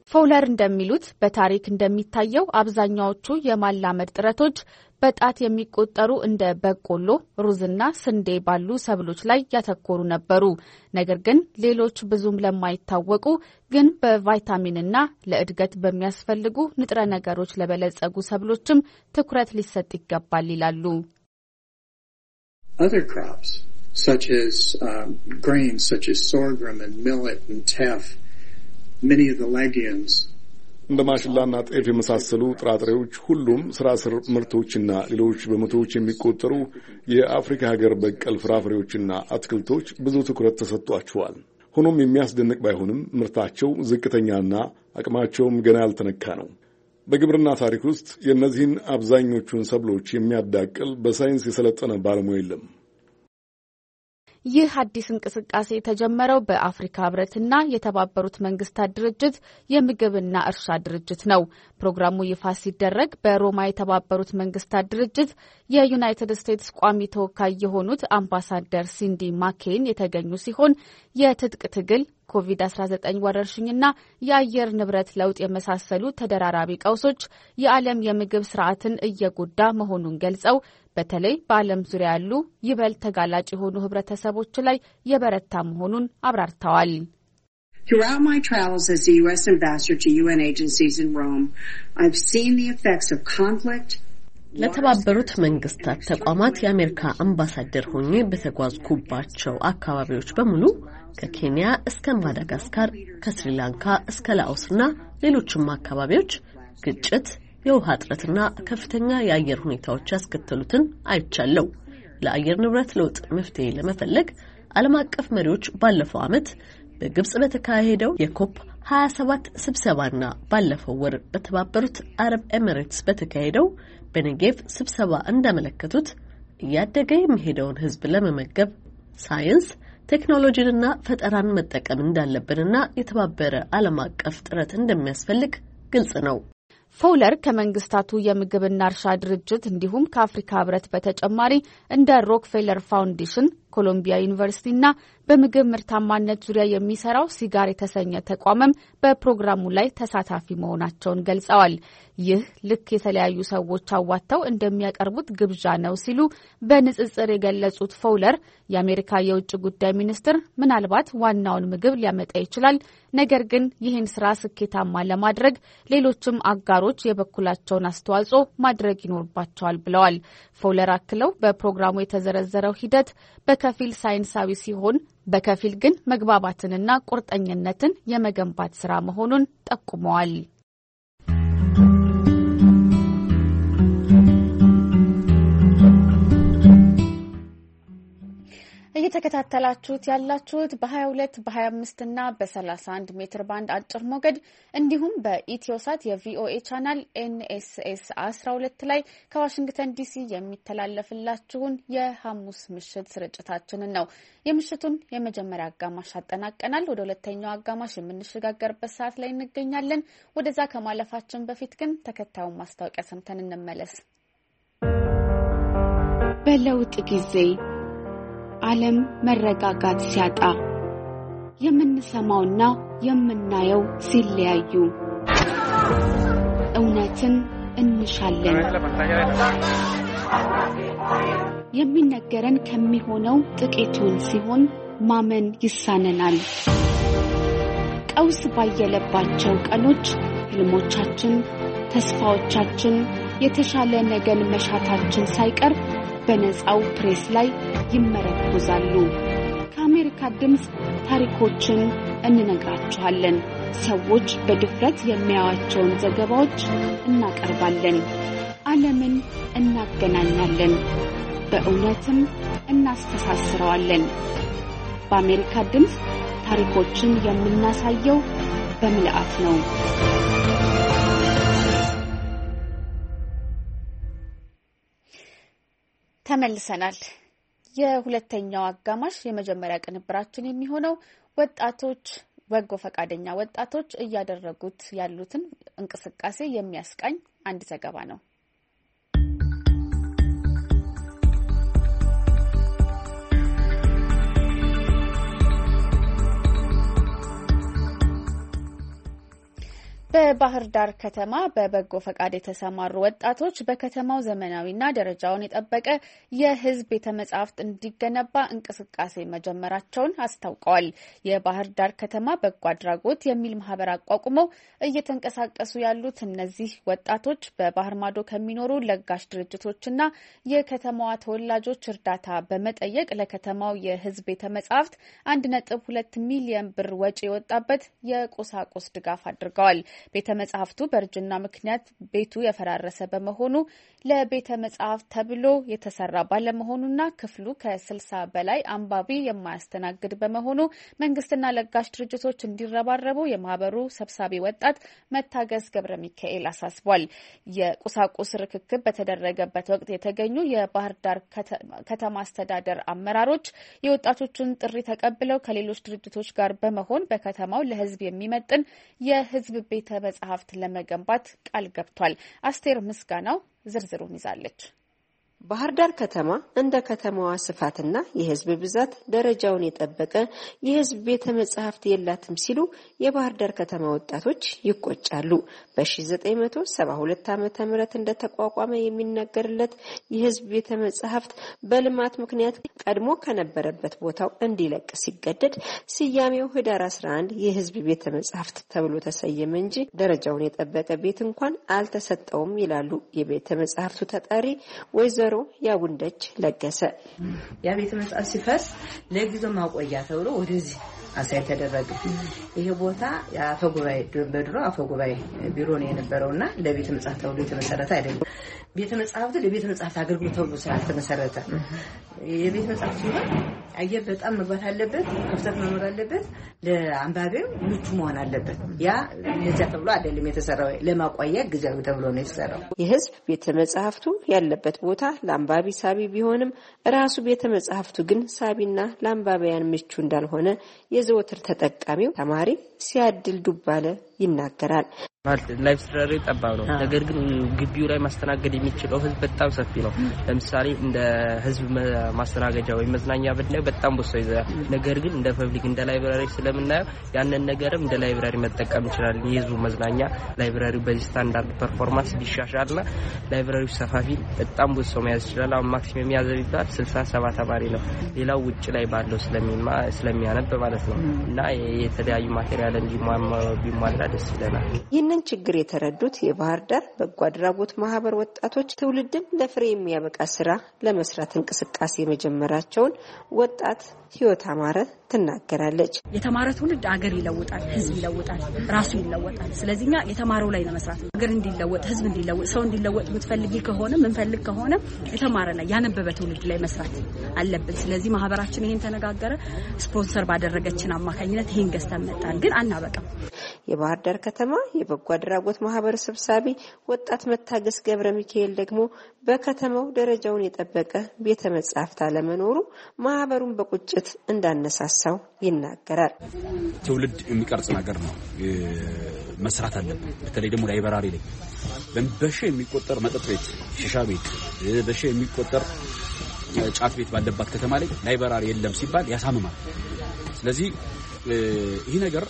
ፎውለር እንደሚሉት በታሪክ እንደሚታየው አብዛኛዎቹ የማላመድ ጥረቶች በጣት የሚቆጠሩ እንደ በቆሎ፣ ሩዝና ስንዴ ባሉ ሰብሎች ላይ ያተኮሩ ነበሩ። ነገር ግን ሌሎች ብዙም ለማይታወቁ ግን በቫይታሚንና ለእድገት በሚያስፈልጉ ንጥረ ነገሮች ለበለጸጉ ሰብሎችም ትኩረት ሊሰጥ ይገባል ይላሉ። Other crops such as um, grains such as sorghum and millet and teff, many of the legumes እንደ ማሽላና ጤፍ የመሳሰሉ ጥራጥሬዎች ሁሉም ስራ ስር ምርቶችና ሌሎች በመቶዎች የሚቆጠሩ የአፍሪካ ሀገር በቀል ፍራፍሬዎችና አትክልቶች ብዙ ትኩረት ተሰጥቷቸዋል። ሆኖም የሚያስደንቅ ባይሆንም ምርታቸው ዝቅተኛና አቅማቸውም ገና ያልተነካ ነው። በግብርና ታሪክ ውስጥ የእነዚህን አብዛኞቹን ሰብሎች የሚያዳቅል በሳይንስ የሰለጠነ ባለሙያ የለም። ይህ አዲስ እንቅስቃሴ የተጀመረው በአፍሪካ ህብረትና የተባበሩት መንግስታት ድርጅት የምግብና እርሻ ድርጅት ነው። ፕሮግራሙ ይፋ ሲደረግ በሮማ የተባበሩት መንግስታት ድርጅት የዩናይትድ ስቴትስ ቋሚ ተወካይ የሆኑት አምባሳደር ሲንዲ ማኬን የተገኙ ሲሆን የትጥቅ ትግል፣ ኮቪድ አስራ ዘጠኝ ወረርሽኝና የአየር ንብረት ለውጥ የመሳሰሉ ተደራራቢ ቀውሶች የዓለም የምግብ ስርዓትን እየጎዳ መሆኑን ገልጸው በተለይ በዓለም ዙሪያ ያሉ ይበልጥ ተጋላጭ የሆኑ ህብረተሰቦች ላይ የበረታ መሆኑን አብራርተዋል። Throughout my travels as the U S ambassador to U N agencies in Rome, I've seen the effects of conflict. ለተባበሩት መንግስታት ተቋማት የአሜሪካ አምባሳደር ሆኜ በተጓዝኩባቸው አካባቢዎች በሙሉ ከኬንያ እስከ ማዳጋስካር፣ ከስሪላንካ እስከ ላኦስና ሌሎችም አካባቢዎች ግጭት፣ የውሃ እጥረትና ከፍተኛ የአየር ሁኔታዎች ያስከተሉትን አይቻለሁ። ለአየር ንብረት ለውጥ መፍትሄ ለመፈለግ ዓለም አቀፍ መሪዎች ባለፈው ዓመት በግብጽ በተካሄደው የኮፕ ሃያ ሰባት ስብሰባና ባለፈው ወር በተባበሩት አረብ ኤሚሬትስ በተካሄደው በኔጌቭ ስብሰባ እንዳመለከቱት እያደገ የሚሄደውን ህዝብ ለመመገብ ሳይንስ፣ ቴክኖሎጂንና ፈጠራን መጠቀም እንዳለብንና የተባበረ ዓለም አቀፍ ጥረት እንደሚያስፈልግ ግልጽ ነው። ፎውለር ከመንግስታቱ የምግብና እርሻ ድርጅት እንዲሁም ከአፍሪካ ህብረት በተጨማሪ እንደ ሮክፌለር ፋውንዴሽን፣ ኮሎምቢያ ዩኒቨርሲቲና በምግብ ምርታማነት ዙሪያ የሚሰራው ሲጋር የተሰኘ ተቋምም በፕሮግራሙ ላይ ተሳታፊ መሆናቸውን ገልጸዋል። ይህ ልክ የተለያዩ ሰዎች አዋጥተው እንደሚያቀርቡት ግብዣ ነው ሲሉ በንጽጽር የገለጹት ፎውለር የአሜሪካ የውጭ ጉዳይ ሚኒስትር ምናልባት ዋናውን ምግብ ሊያመጣ ይችላል፣ ነገር ግን ይህን ስራ ስኬታማ ለማድረግ ሌሎችም አጋሮች የበኩላቸውን አስተዋጽኦ ማድረግ ይኖርባቸዋል ብለዋል። ፎውለር አክለው በፕሮግራሙ የተዘረዘረው ሂደት በከፊል ሳይንሳዊ ሲሆን በከፊል ግን መግባባትንና ቁርጠኝነትን የመገንባት ስራ መሆኑን ጠቁመዋል። እየተከታተላችሁት ያላችሁት በ22 በ25 እና በ31 ሜትር ባንድ አጭር ሞገድ እንዲሁም በኢትዮሳት የቪኦኤ ቻናል ኤን ኤስ ኤስ አስራ ሁለት ላይ ከዋሽንግተን ዲሲ የሚተላለፍላችሁን የሐሙስ ምሽት ስርጭታችንን ነው። የምሽቱን የመጀመሪያ አጋማሽ አጠናቀናል። ወደ ሁለተኛው አጋማሽ የምንሸጋገርበት ሰዓት ላይ እንገኛለን። ወደዛ ከማለፋችን በፊት ግን ተከታዩን ማስታወቂያ ሰምተን እንመለስ። በለውጥ ጊዜ ዓለም መረጋጋት ሲያጣ የምንሰማውና የምናየው ሲለያዩ እውነትን እንሻለን። የሚነገረን ከሚሆነው ጥቂቱን ሲሆን ማመን ይሳነናል። ቀውስ ባየለባቸው ቀኖች ህልሞቻችን፣ ተስፋዎቻችን፣ የተሻለ ነገን መሻታችን ሳይቀር በነፃው ፕሬስ ላይ ይመረኮዛሉ። ከአሜሪካ ድምፅ ታሪኮችን እንነግራችኋለን። ሰዎች በድፍረት የሚያዩዋቸውን ዘገባዎች እናቀርባለን። ዓለምን እናገናኛለን፣ በእውነትም እናስተሳስረዋለን። በአሜሪካ ድምፅ ታሪኮችን የምናሳየው በምልአት ነው። ተመልሰናል። የሁለተኛው አጋማሽ የመጀመሪያ ቅንብራችን የሚሆነው ወጣቶች በጎ ፈቃደኛ ወጣቶች እያደረጉት ያሉትን እንቅስቃሴ የሚያስቃኝ አንድ ዘገባ ነው። በባህር ዳር ከተማ በበጎ ፈቃድ የተሰማሩ ወጣቶች በከተማው ዘመናዊና ደረጃውን የጠበቀ የሕዝብ ቤተ መጻሕፍት እንዲገነባ እንቅስቃሴ መጀመራቸውን አስታውቀዋል። የባህር ዳር ከተማ በጎ አድራጎት የሚል ማህበር አቋቁመው እየተንቀሳቀሱ ያሉት እነዚህ ወጣቶች በባህር ማዶ ከሚኖሩ ለጋሽ ድርጅቶችና የከተማዋ ተወላጆች እርዳታ በመጠየቅ ለከተማው የሕዝብ ቤተ መጻሕፍት አንድ ነጥብ ሁለት ሚሊዮን ብር ወጪ የወጣበት የቁሳቁስ ድጋፍ አድርገዋል። ቤተ መጻሕፍቱ በእርጅና ምክንያት ቤቱ የፈራረሰ በመሆኑ ለቤተ መጻሕፍት ተብሎ የተሰራ ባለመሆኑና ክፍሉ ከስልሳ በላይ አንባቢ የማያስተናግድ በመሆኑ መንግስትና ለጋሽ ድርጅቶች እንዲረባረቡ የማህበሩ ሰብሳቢ ወጣት መታገስ ገብረ ሚካኤል አሳስቧል። የቁሳቁስ ርክክብ በተደረገበት ወቅት የተገኙ የባህር ዳር ከተማ አስተዳደር አመራሮች የወጣቶቹን ጥሪ ተቀብለው ከሌሎች ድርጅቶች ጋር በመሆን በከተማው ለሕዝብ የሚመጥን የሕዝብ ቤተ መጻሕፍት ለመገንባት ቃል ገብቷል። አስቴር ምስጋናው ዝርዝሩን ይዛለች። ባህር ዳር ከተማ እንደ ከተማዋ ስፋትና የህዝብ ብዛት ደረጃውን የጠበቀ የህዝብ ቤተ መጻሕፍት የላትም ሲሉ የባህር ዳር ከተማ ወጣቶች ይቆጫሉ። በ1972 ዓመተ ምህረት እንደተቋቋመ የሚነገርለት የህዝብ ቤተ መጻሕፍት በልማት ምክንያት ቀድሞ ከነበረበት ቦታው እንዲለቅ ሲገደድ ስያሜው ህዳር አስራ አንድ የህዝብ ቤተ መጻሕፍት ተብሎ ተሰየመ እንጂ ደረጃውን የጠበቀ ቤት እንኳን አልተሰጠውም ይላሉ የቤተ መጻሕፍቱ ተጠሪ ወይዘሮ ያቡንደች ለገሰ። ያ ቤተ መጻሕፍት ሲፈርስ ለጊዜው ማቆያ ተብሎ ወደዚህ አሳይ ተደረገ። ይሄ ቦታ የአፈጉባኤ በድሮ አፈጉባኤ ቢሮ ነው የነበረውና ለቤተ መጻሕፍት ተብሎ የተመሰረተ አይደለም። ቤተ መጻሕፍት ለቤተ መጻሕፍት አገልግሎት ተብሎ ስላልተመሰረተ የቤተ መጻሕፍት ሲሆን አየር በጣም መግባት አለበት፣ ክፍተት መኖር አለበት፣ ለአንባቢው ምቹ መሆን አለበት። ያ ለዚያ ተብሎ አይደለም የተሰራው፣ ለማቆያ ጊዜያዊ ተብሎ ነው የተሰራው። የህዝብ ቤተ መጻሕፍቱ ያለበት ቦታ ለአንባቢ ሳቢ ቢሆንም ራሱ ቤተ መጻሕፍቱ ግን ሳቢና ለአንባቢያን ምቹ እንዳልሆነ የዘወትር ተጠቃሚው ተማሪ ሲያድል ዱባለ ይናገራል። ማለት ላይብረሪ ጠባብ ነው። ነገር ግን ግቢው ላይ ማስተናገድ የሚችለው ህዝብ በጣም ሰፊ ነው። ለምሳሌ እንደ ህዝብ ማስተናገጃ ወይ መዝናኛ ብናየው በጣም ብዙ ይዘያል። ነገር ግን እንደ ፐብሊክ እንደ ላይብረሪ ስለምናየው ያንን ነገርም እንደ ላይብረሪ መጠቀም ይችላል። የህዝቡ መዝናኛ ላይብረሪው በዚህ ስታንዳርድ ፐርፎርማንስ ቢሻሻልና ላይብረሪው ሰፋፊ በጣም ብዙ ሰው መያዝ ይችላል። አሁን ማክሲመም ያዘው ይባል ስልሳ ሰባ ተማሪ ነው። ሌላው ውጭ ላይ ባለው ስለሚማ ስለሚያነብ ማለት ነው። እና የተለያዩ ማቴሪያል እንዲሟማ ቢሟላ ደስ ይለናል። ይህንን ችግር የተረዱት የባህር ዳር በጎ አድራጎት ማህበር ወጣቶች ትውልድን ለፍሬ የሚያበቃ ስራ ለመስራት እንቅስቃሴ መጀመራቸውን ወጣት ህይወት አማረ ትናገራለች። የተማረ ትውልድ አገር ይለውጣል፣ ህዝብ ይለውጣል፣ ራሱ ይለውጣል። ስለዚህኛ የተማረው ላይ ለመስራት አገር እንዲለወጥ፣ ህዝብ እንዲለወጥ፣ ሰው እንዲለወጥ የምትፈልጊ ከሆነ ምንፈልግ ከሆነ የተማረ ላይ ያነበበ ትውልድ ላይ መስራት አለብን። ስለዚህ ማህበራችን ይሄን ተነጋገረ፣ ስፖንሰር ባደረገችን አማካኝነት ይሄን ገዝተን መጣን። ግን አናበቃም። የባህር ዳር ከተማ የበጎ አድራጎት ማህበር ሰብሳቢ ወጣት መታገስ ገብረ ሚካኤል ደግሞ በከተማው ደረጃውን የጠበቀ ቤተ መጻሕፍት አለመኖሩ ማህበሩን በቁጭት እንዳነሳሳው ይናገራል። ትውልድ የሚቀርጽ ነገር ነው መስራት አለበት። በተለይ ደግሞ ላይብረሪ ላይ በሺ የሚቆጠር መጠጥ ቤት፣ ሺሻ ቤት፣ በሺ የሚቆጠር ጫት ቤት ባለባት ከተማ ላይ ላይብረሪ የለም ሲባል ያሳምማል። ስለዚህ ይህ ነገር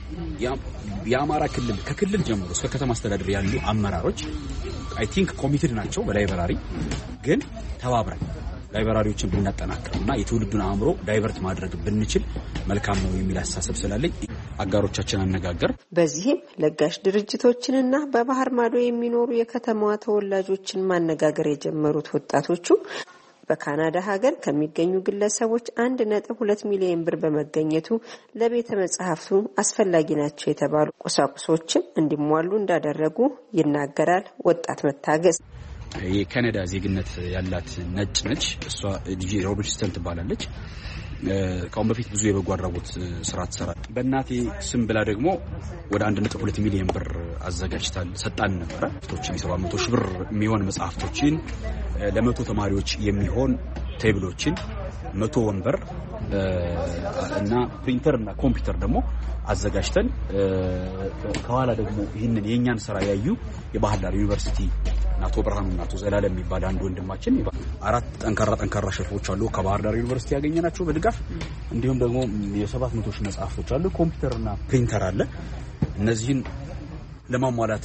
የአማራ ክልል ከክልል ጀምሮ እስከ ከተማ አስተዳደር ያሉ አመራሮች አይ ቲንክ ኮሚትድ ናቸው። በላይብረሪ ግን ተባብረን ላይብረሪዎችን ብናጠናክርና የትውልዱን አእምሮ ዳይቨርት ማድረግ ብንችል መልካም ነው የሚል አስተሳሰብ ስላለኝ አጋሮቻችን አነጋገር። በዚህም ለጋሽ ድርጅቶችንና በባህር ማዶ የሚኖሩ የከተማዋ ተወላጆችን ማነጋገር የጀመሩት ወጣቶቹ በካናዳ ሀገር ከሚገኙ ግለሰቦች አንድ ነጥብ ሁለት ሚሊዮን ብር በመገኘቱ ለቤተ መጻሕፍቱ አስፈላጊ ናቸው የተባሉ ቁሳቁሶችን እንዲሟሉ እንዳደረጉ ይናገራል ወጣት መታገስ። የካናዳ ዜግነት ያላት ነጭ ነች። እሷ ዲጂ ሮበርትስተን ትባላለች። ከአሁን በፊት ብዙ የበጎ አድራጎት ስራ ትሰራለች። በእናቴ ስም ብላ ደግሞ ወደ አንድ ነጥብ ሁለት ሚሊዮን ብር አዘጋጅታል ሰጣን ነበረ። ፍቶችን የሰባት መቶ ሺህ ብር የሚሆን መጽሐፍቶችን ለመቶ ተማሪዎች የሚሆን ቴብሎችን፣ መቶ ወንበር እና ፕሪንተር እና ኮምፒውተር ደግሞ አዘጋጅተን ከኋላ ደግሞ ይህንን የኛን ስራ ያዩ የባህር ዳር ዩኒቨርሲቲ ናቶ ብርሃኑ ናቶ ዘላለም የሚባል አንድ ወንድማችን አራት ጠንካራ ጠንካራ ሸልፎች አሉ ከባህር ዳር ዩኒቨርሲቲ ያገኘናቸው በድጋፍ እንዲሁም ደግሞ የሰባት መቶ ሺህ መጽሐፎች አሉ፣ ኮምፒውተርና ፕሪንተር አለ። እነዚህን ለማሟላት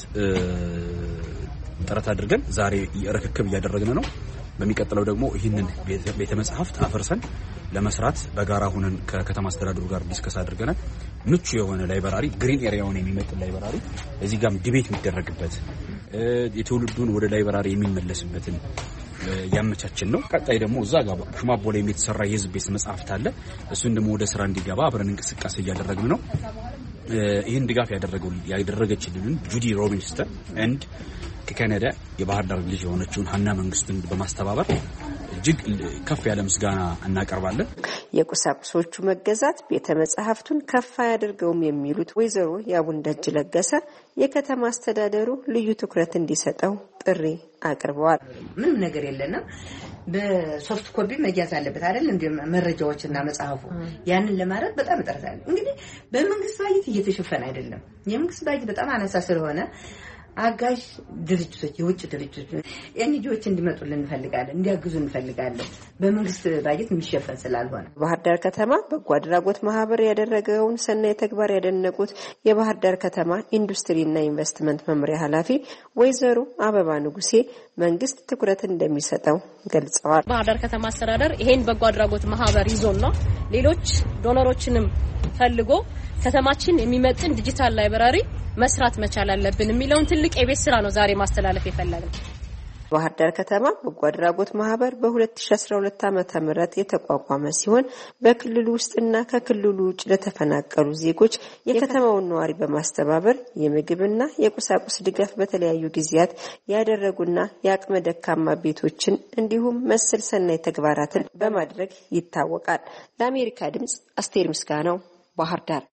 ጥረት አድርገን ዛሬ ርክክብ እያደረግን ነው። በሚቀጥለው ደግሞ ይህንን ቤተ መጻሕፍት አፈርሰን ለመስራት በጋራ ሆነን ከከተማ አስተዳደሩ ጋር ዲስከስ አድርገናል። ምቹ የሆነ ላይብራሪ ግሪን ኤሪያውን የሚመጥን ላይብራሪ እዚህ ጋርም ዲቤት የሚደረግበት የትውልዱን ወደ ላይብራሪ የሚመለስበትን ያመቻችን ነው። ቀጣይ ደግሞ እዛ ጋር ሽማቦ ላይ የተሰራ የህዝብ ቤተ መጻሕፍት አለ። እሱን ደግሞ ወደ ስራ እንዲገባ አብረን እንቅስቃሴ እያደረግን ነው። ይህን ድጋፍ ያደረገው ያደረገችልን ጁዲ ሮቢንስተን ኤንድ ከካናዳ የባህር ዳር ልጅ የሆነችውን ሀና መንግስቱን በማስተባበር እጅግ ከፍ ያለ ምስጋና እናቀርባለን። የቁሳቁሶቹ መገዛት ቤተ መጻሕፍቱን ከፍ ያደርገውም የሚሉት ወይዘሮ ያቡንደጅ ለገሰ የከተማ አስተዳደሩ ልዩ ትኩረት እንዲሰጠው ጥሪ አቅርበዋል። ምንም ነገር የለንም። በሶፍት ኮፒ መያዝ አለበት አይደል? እንደ መረጃዎችና መጽሐፉ ያንን ለማድረግ በጣም እጥረታል። እንግዲህ በመንግስት ባጀት እየተሸፈነ አይደለም። የመንግስት ባጀት በጣም አናሳ ስለሆነ አጋዥ ድርጅቶች የውጭ ድርጅቶች ኤንጂኦዎች እንዲመጡልን እንፈልጋለን፣ እንዲያግዙ እንፈልጋለን። በመንግስት ባጀት የሚሸፈን ስላልሆነ ባህር ዳር ከተማ በጎ አድራጎት ማህበር ያደረገውን ሰናይ ተግባር ያደነቁት የባህር ዳር ከተማ ኢንዱስትሪና ኢንቨስትመንት መምሪያ ኃላፊ ወይዘሮ አበባ ንጉሴ መንግስት ትኩረት እንደሚሰጠው ገልጸዋል። ባህር ዳር ከተማ አስተዳደር ይሄን በጎ አድራጎት ማህበር ይዞና ሌሎች ዶኖሮችንም ፈልጎ ከተማችን የሚመጥን ዲጂታል ላይብራሪ መስራት መቻል አለብን የሚለውን ትልቅ የቤት ስራ ነው ዛሬ ማስተላለፍ የፈለግነው። ባህር ዳር ከተማ በጎ አድራጎት ማህበር በ2012 ዓመተ ምህረት የተቋቋመ ሲሆን በክልሉ ውስጥና ከክልሉ ውጭ ለተፈናቀሉ ዜጎች የከተማውን ነዋሪ በማስተባበር የምግብና የቁሳቁስ ድጋፍ በተለያዩ ጊዜያት ያደረጉና የአቅመ ደካማ ቤቶችን እንዲሁም መሰል ሰናይ ተግባራትን በማድረግ ይታወቃል። ለአሜሪካ ድምጽ አስቴር ምስጋናው ባህር ዳር።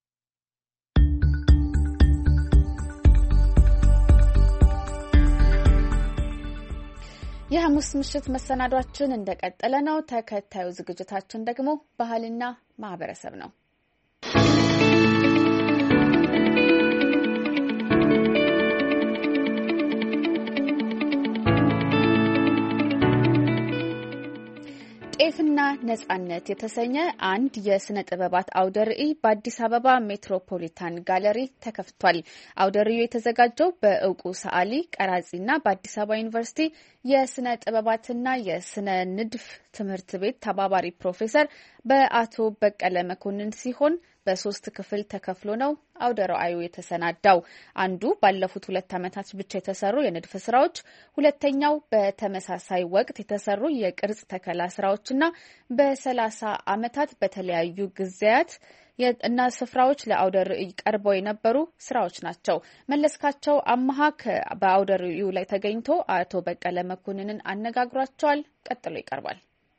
የሐሙስ ምሽት መሰናዷችን እንደቀጠለ ነው። ተከታዩ ዝግጅታችን ደግሞ ባህልና ማህበረሰብ ነው። ጤፍና ነጻነት የተሰኘ አንድ የስነ ጥበባት አውደ ርዕይ በአዲስ አበባ ሜትሮፖሊታን ጋለሪ ተከፍቷል። አውደ ርዕዩ የተዘጋጀው በእውቁ ሰዓሊ ቀራጺና በአዲስ አበባ ዩኒቨርሲቲ የስነ ጥበባትና የስነ ንድፍ ትምህርት ቤት ተባባሪ ፕሮፌሰር በአቶ በቀለ መኮንን ሲሆን በሶስት ክፍል ተከፍሎ ነው አውደ ርዕዩ የተሰናዳው። አንዱ ባለፉት ሁለት ዓመታት ብቻ የተሰሩ የንድፍ ስራዎች፣ ሁለተኛው በተመሳሳይ ወቅት የተሰሩ የቅርጽ ተከላ ስራዎችና በሰላሳ ዓመታት በተለያዩ ጊዜያት እና ስፍራዎች ለአውደ ርዕይ ቀርበው የነበሩ ስራዎች ናቸው። መለስካቸው አማሃ በአውደ ርዕዩ ላይ ተገኝቶ አቶ በቀለ መኮንንን አነጋግሯቸዋል። ቀጥሎ ይቀርባል።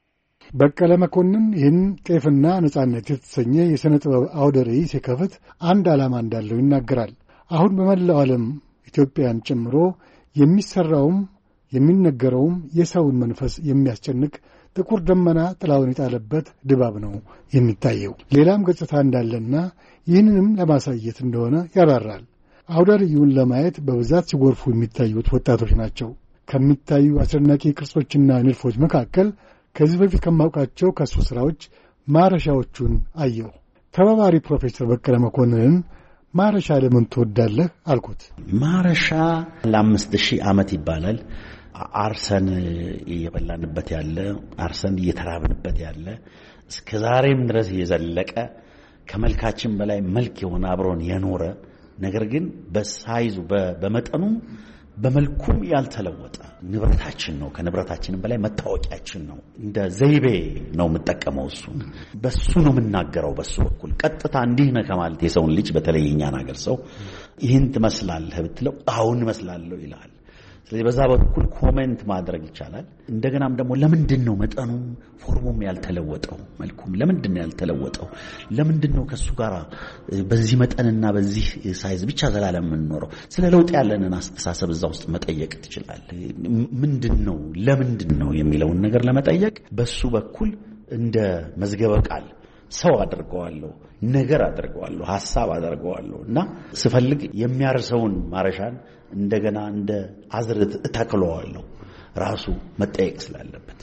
በቀለ መኮንን ይህን ጤፍና ነጻነት የተሰኘ የሥነ ጥበብ አውደ ርዕይ ሲከፍት አንድ ዓላማ እንዳለው ይናገራል። አሁን በመላው ዓለም ኢትዮጵያን ጨምሮ የሚሠራውም የሚነገረውም የሰውን መንፈስ የሚያስጨንቅ ጥቁር ደመና ጥላውን የጣለበት ድባብ ነው የሚታየው። ሌላም ገጽታ እንዳለና ይህንንም ለማሳየት እንደሆነ ያብራራል። አውደ ርዕዩን ለማየት በብዛት ሲጎርፉ የሚታዩት ወጣቶች ናቸው። ከሚታዩ አስደናቂ ቅርጾችና ንድፎች መካከል ከዚህ በፊት ከማውቃቸው ከሱ ስራዎች ማረሻዎቹን አየሁ። ተባባሪ ፕሮፌሰር በቀለ መኮንንን ማረሻ ለምን ትወዳለህ አልኩት። ማረሻ ለአምስት ሺህ ዓመት ይባላል። አርሰን እየበላንበት ያለ፣ አርሰን እየተራብንበት ያለ፣ እስከ ዛሬም ድረስ እየዘለቀ ከመልካችን በላይ መልክ የሆነ አብሮን የኖረ ነገር ግን በሳይዙ በመጠኑ በመልኩም ያልተለወጠ ንብረታችን ነው። ከንብረታችንም በላይ መታወቂያችን ነው። እንደ ዘይቤ ነው የምጠቀመው። እሱ በሱ ነው የምናገረው። በሱ በኩል ቀጥታ እንዲህ ነህ ከማለት የሰውን ልጅ በተለይ የኛን ሀገር ሰው ይህን ትመስላለህ ብትለው አሁን እመስላለሁ ይላል። ስለዚህ በዛ በኩል ኮሜንት ማድረግ ይቻላል። እንደገናም ደግሞ ለምንድን ነው መጠኑ ፎርሙም ያልተለወጠው፣ መልኩም ለምንድን ነው ያልተለወጠው፣ ለምንድን ነው ከሱ ጋር በዚህ መጠንና በዚህ ሳይዝ ብቻ ዘላለም የምንኖረው? ስለ ለውጥ ያለንን አስተሳሰብ እዛ ውስጥ መጠየቅ ትችላለህ። ምንድን ነው ለምንድን ነው የሚለውን ነገር ለመጠየቅ በሱ በኩል እንደ መዝገበ ቃል ሰው አድርገዋለሁ፣ ነገር አድርገዋለሁ፣ ሐሳብ አድርገዋለሁ እና ስፈልግ የሚያርሰውን ማረሻን እንደገና እንደ አዝርት እተክለዋለሁ ራሱ መጠየቅ ስላለበት።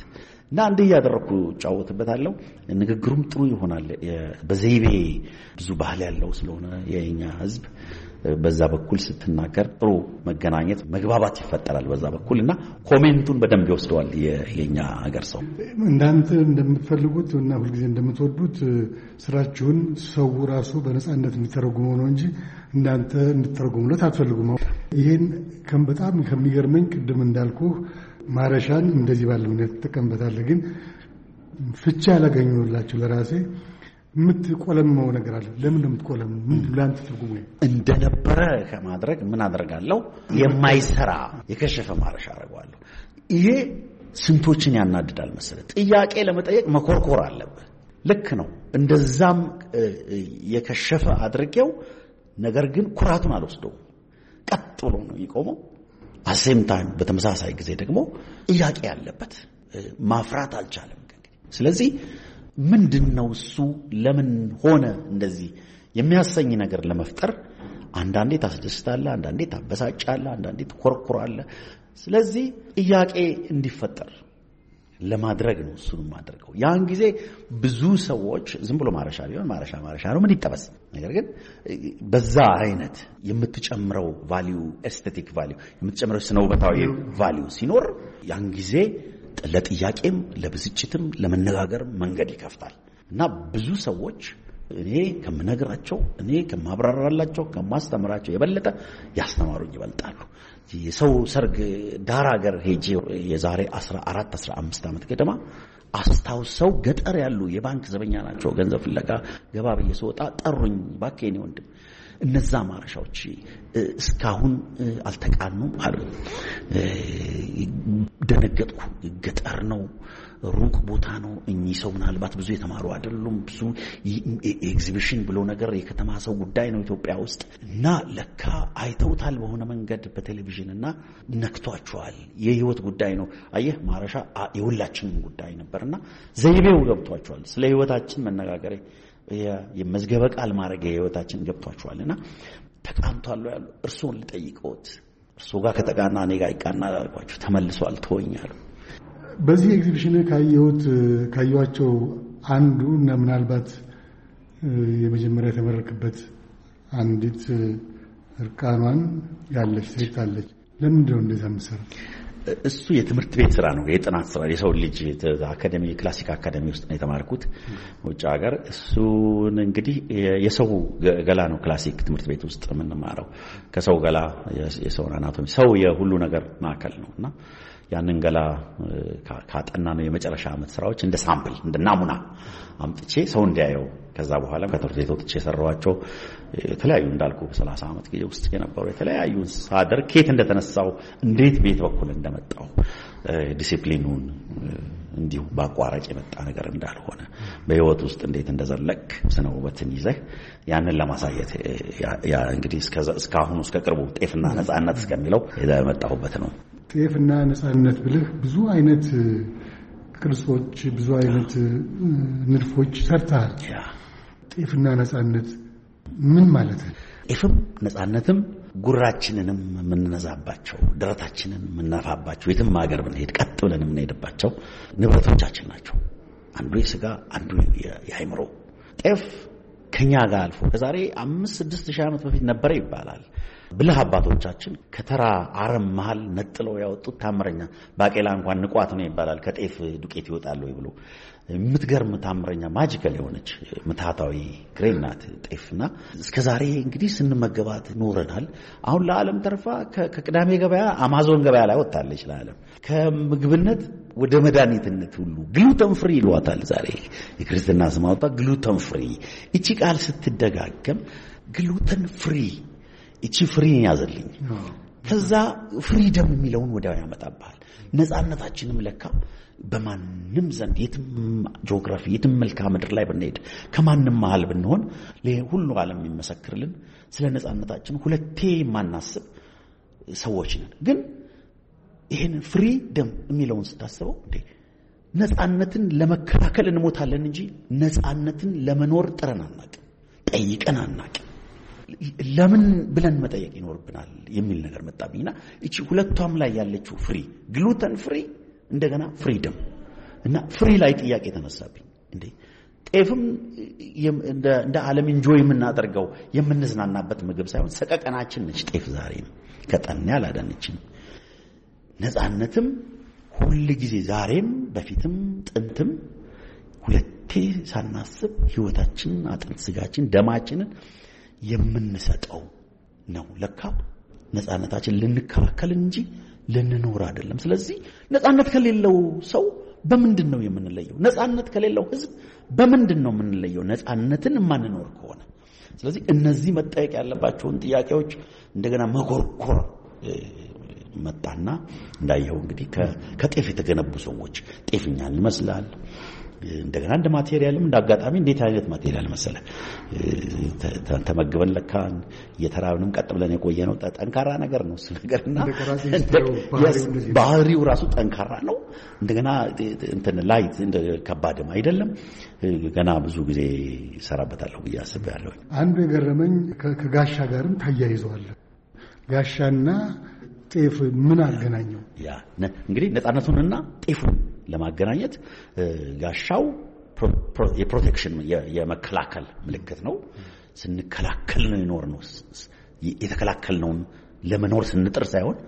እና እንደ ያደረኩ ጫወትበታለሁ። ንግግሩም ጥሩ ይሆናል። በዘይቤ ብዙ ባህል ያለው ስለሆነ የኛ ህዝብ በዛ በኩል ስትናገር ጥሩ መገናኘት መግባባት ይፈጠራል በዛ በኩልና ኮሜንቱን በደንብ ይወስደዋል የኛ ሀገር ሰው። እንዳንተ እንደምትፈልጉት እና ሁልጊዜ እንደምትወዱት ስራችሁን ሰው ራሱ በነጻነት እንዲተረጉመው ነው እንጂ እንዳንተ እንድትተረጉሙለት አትፈልጉም። ይሄን በጣም ከሚገርመኝ ቅድም እንዳልኩ ማረሻን እንደዚህ ባለ ምክንያት ተጠቀምበታለህ፣ ግን ፍቻ ያላገኘሁላችሁ ለራሴ የምትቆለመው ነገር አለ። ለምን እንደምትቆለም ምን ላንተ ትርጉሙ እንደነበረ ከማድረግ ምን አደርጋለሁ? የማይሰራ የከሸፈ ማረሻ አደርጋለሁ። ይሄ ስንቶችን ያናድዳል መሰለህ። ጥያቄ ለመጠየቅ መኮርኮር አለብህ። ልክ ነው። እንደዛም የከሸፈ አድርጌው ነገር ግን ኩራቱን አልወስደውም። ቀጥ ብሎ ነው ይቆመው። አሴም ታይም በተመሳሳይ ጊዜ ደግሞ ጥያቄ ያለበት ማፍራት አልቻለም። ስለዚህ ምንድነው እሱ ለምን ሆነ እንደዚህ የሚያሰኝ ነገር ለመፍጠር አንዳንዴ ታስደስታለህ፣ አንዳንዴ ታበሳጫለህ፣ አንዳንዴ ትኮርኩራለህ። ስለዚህ ጥያቄ እንዲፈጠር ለማድረግ ነው እሱን ማድረገው። ያን ጊዜ ብዙ ሰዎች ዝም ብሎ ማረሻ ቢሆን ማረሻ ማረሻ ነው ምን ይጠበስ። ነገር ግን በዛ አይነት የምትጨምረው ቫልዩ ኤስቴቲክ ቫልዩ የምትጨምረው ስነውበታዊ ቫልዩ ሲኖር ያን ጊዜ ለጥያቄም ለብስጭትም ለመነጋገር መንገድ ይከፍታል። እና ብዙ ሰዎች እኔ ከምነግራቸው እኔ ከማብራራላቸው ከማስተምራቸው የበለጠ ያስተማሩኝ ይበልጣሉ። የሰው ሰርግ ዳር ሀገር ሄጄ የዛሬ አስራ አራት አስራ አምስት ዓመት ገደማ አስታውሰው ገጠር ያሉ የባንክ ዘበኛ ናቸው። ገንዘብ ፍለጋ ገባ ብዬ ስወጣ ጠሩኝ። ባከኔ ወንድም እነዛ ማረሻዎች እስካሁን አልተቃኑም አሉ። ደነገጥኩ። ገጠር ነው፣ ሩቅ ቦታ ነው። እኚህ ሰው ምናልባት ብዙ የተማሩ አይደሉም። ብዙ ኤግዚቢሽን ብሎ ነገር የከተማ ሰው ጉዳይ ነው ኢትዮጵያ ውስጥ እና ለካ አይተውታል በሆነ መንገድ በቴሌቪዥን እና ነክቷቸዋል። የህይወት ጉዳይ ነው። አየህ ማረሻ የሁላችንም ጉዳይ ነበርና ዘይቤው ገብቷቸዋል። ስለ ህይወታችን መነጋገር የመዝገበ ቃል ማድረግ የህይወታችን ገብቷቸዋልና ተቃንቷል ያሉ እርሱን ልጠይቀውት እርሱ ጋር ከተቃና እኔ ጋር ይቃና አልኳቸው። ተመልሷል ተወኛሉ። በዚህ ኤግዚቢሽን ካየሁት ካየኋቸው አንዱ እና ምናልባት የመጀመሪያ የተመረክበት አንዲት እርቃኗን ያለች ሴት አለች። ለምንድን ነው እንደዛ የምትሰራው? እሱ የትምህርት ቤት ስራ ነው፣ የጥናት ስራ። የሰው ልጅ አካዳሚ ክላሲክ አካዳሚ ውስጥ ነው የተማርኩት ውጭ ሀገር። እሱን እንግዲህ የሰው ገላ ነው ክላሲክ ትምህርት ቤት ውስጥ የምንማረው። ከሰው ገላ የሰው አናቶሚ ሰው የሁሉ ነገር ማዕከል ነውና ያንን ገላ ካጠና ነው የመጨረሻ ዓመት ስራዎች እንደ ሳምፕል እንደ ናሙና አምጥቼ ሰው እንዲያየው ከዛ በኋላ ከትምህርት ቤት ወጥቼ ሰራዋቸው የተለያዩ እንዳልኩ በሰላሳ ዓመት ጊዜ ውስጥ የነበሩ የተለያዩ ሳደር ኬት እንደተነሳው እንዴት ቤት በኩል እንደመጣው ዲሲፕሊኑን እንዲሁ ባቋራጭ የመጣ ነገር እንዳልሆነ በህይወት ውስጥ እንዴት እንደዘለቅ ስነ ውበትን ይዘህ ያንን ለማሳየት ያ እንግዲህ እስካሁን እስከ ቅርቡ ጤፍና ነጻነት እስከሚለው የመጣሁበት ነው። ጤፍና ነጻነት ብለህ ብዙ አይነት ቅርጾች ብዙ አይነት ንድፎች ሰርተሃል። ጤፍና ነጻነት ምን ማለት ነው? ጤፍም ነጻነትም ጉራችንንም የምንነዛባቸው ደረታችንን የምንነፋባቸው የትም ሀገር ብንሄድ ቀጥ ብለን የምንሄድባቸው ንብረቶቻችን ናቸው። አንዱ የስጋ አንዱ የአይምሮ። ጤፍ ከኛ ጋር አልፎ ከዛሬ አምስት ስድስት ሺህ ዓመት በፊት ነበረ ይባላል። ብልህ አባቶቻችን ከተራ አረም መሃል ነጥለው ያወጡት ታምረኛ ባቄላ እንኳን ንቋት ነው ይባላል። ከጤፍ ዱቄት ይወጣል ወይ ብሎ የምትገርም ታምረኛ ማጂካል የሆነች ምታታዊ ግሬን ናት ጤፍና እስከዛሬ እንግዲህ ስንመገባት ኖረናል። አሁን ለዓለም ተርፋ ከቅዳሜ ገበያ አማዞን ገበያ ላይ ወጣለች። ለዓለም ከምግብነት ወደ መድኃኒትነት ሁሉ ግሉተን ፍሪ ይሏታል። ዛሬ የክርስትና ስም አወጣ ግሉተን ፍሪ። እቺ ቃል ስትደጋገም ግሉተን ፍሪ እቺ ፍሪ ያዘልኝ ከዛ ፍሪደም የሚለውን ወዲያው ያመጣባል። ነጻነታችንም ለካ በማንም ዘንድ የትም ጂኦግራፊ የትም መልክዓ ምድር ላይ ብንሄድ ከማንም መሃል ብንሆን ለሁሉ ዓለም የሚመሰክርልን ስለ ነጻነታችን ሁለቴ ማናስብ ሰዎች ነን። ግን ይሄን ፍሪደም የሚለውን ስታስበው እንዴ ነጻነትን ለመከላከል እንሞታለን እንጂ ነጻነትን ለመኖር ጥረን አናውቅም፣ ጠይቀን አናውቅም። ለምን ብለን መጠየቅ ይኖርብናል የሚል ነገር መጣብኝና እቺ ሁለቷም ላይ ያለችው ፍሪ ግሉተን ፍሪ እንደገና ፍሪደም እና ፍሪ ላይ ጥያቄ ተነሳብኝ። እንዴ ጤፍም እንደ እንደ ዓለም ኢንጆይ የምናደርገው የምንዝናናበት ምግብ ሳይሆን ሰቀቀናችን ነች ጤፍ ዛሬ ነው ከጠና ያላዳነችን። ነፃነትም ሁሉ ጊዜ ዛሬም በፊትም ጥንትም ሁለቴ ሳናስብ ህይወታችን አጥንት ስጋችን ደማችንን የምንሰጠው ነው። ለካ ነፃነታችን ልንከላከል እንጂ ልንኖር አይደለም። ስለዚህ ነፃነት ከሌለው ሰው በምንድን ነው የምንለየው? ነፃነት ከሌለው ህዝብ በምንድን ነው የምንለየው? ነፃነትን የማንኖር ከሆነ። ስለዚህ እነዚህ መጠየቅ ያለባቸውን ጥያቄዎች እንደገና መኮርኮር መጣና እንዳየው እንግዲህ ከጤፍ የተገነቡ ሰዎች ጤፍኛን ይመስላል። እንደገና እንደ ማቴሪያልም እንዳጋጣሚ እንዴት አይነት ማቴሪያል መሰለ ተመግበን ለካን የተራብንም ቀጥ ብለን የቆየ ነው። ጠንካራ ነገር ነው እሱ ነገርና ባህሪው ራሱ ጠንካራ ነው። እንደገና እንትን ላይት እንደ ከባድም አይደለም። ገና ብዙ ጊዜ ሰራበታለሁ ብዬ አስቤያለሁ። አንዱ የገረመኝ ከጋሻ ጋርም ታያይዘዋል። ጋሻና ጤፍ ምን አገናኘው? ያ እንግዲህ ነፃነቱንና ጤፉን ለማገናኘት ጋሻው የፕሮቴክሽን የመከላከል ምልክት ነው። ስንከላከል ነው የኖር ነው። የተከላከልነውን ለመኖር ስንጥር ሳይሆን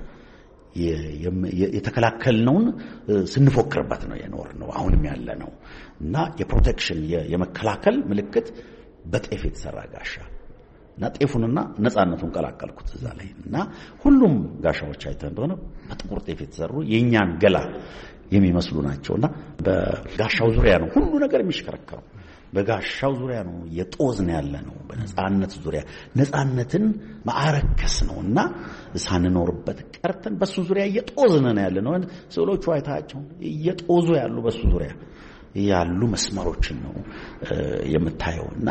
የተከላከልነውን ስንፎክርበት ነው የኖር ነው አሁንም ያለ ነው እና የፕሮቴክሽን የመከላከል ምልክት በጤፍ የተሰራ ጋሻ እና ጤፉንና ነፃነቱን ቀላቀልኩት እዛ ላይ እና ሁሉም ጋሻዎች አይተህ እንደሆነ በጥቁር ጤፍ የተሰሩ የኛን ገላ የሚመስሉ ናቸውና በጋሻው ዙሪያ ነው ሁሉ ነገር የሚሽከረከረው። በጋሻው ዙሪያ ነው የጦዝን ያለ ነው። በነፃነት ዙሪያ ነፃነትን ማዕረከስ ነውና ሳንኖርበት ቀርተን በሱ ዙሪያ እየጦዝን ነው ያለ ነው። ስዕሎቹ አይታቸው እየጦዙ ያሉ በሱ ዙሪያ ያሉ መስመሮችን ነው የምታየውና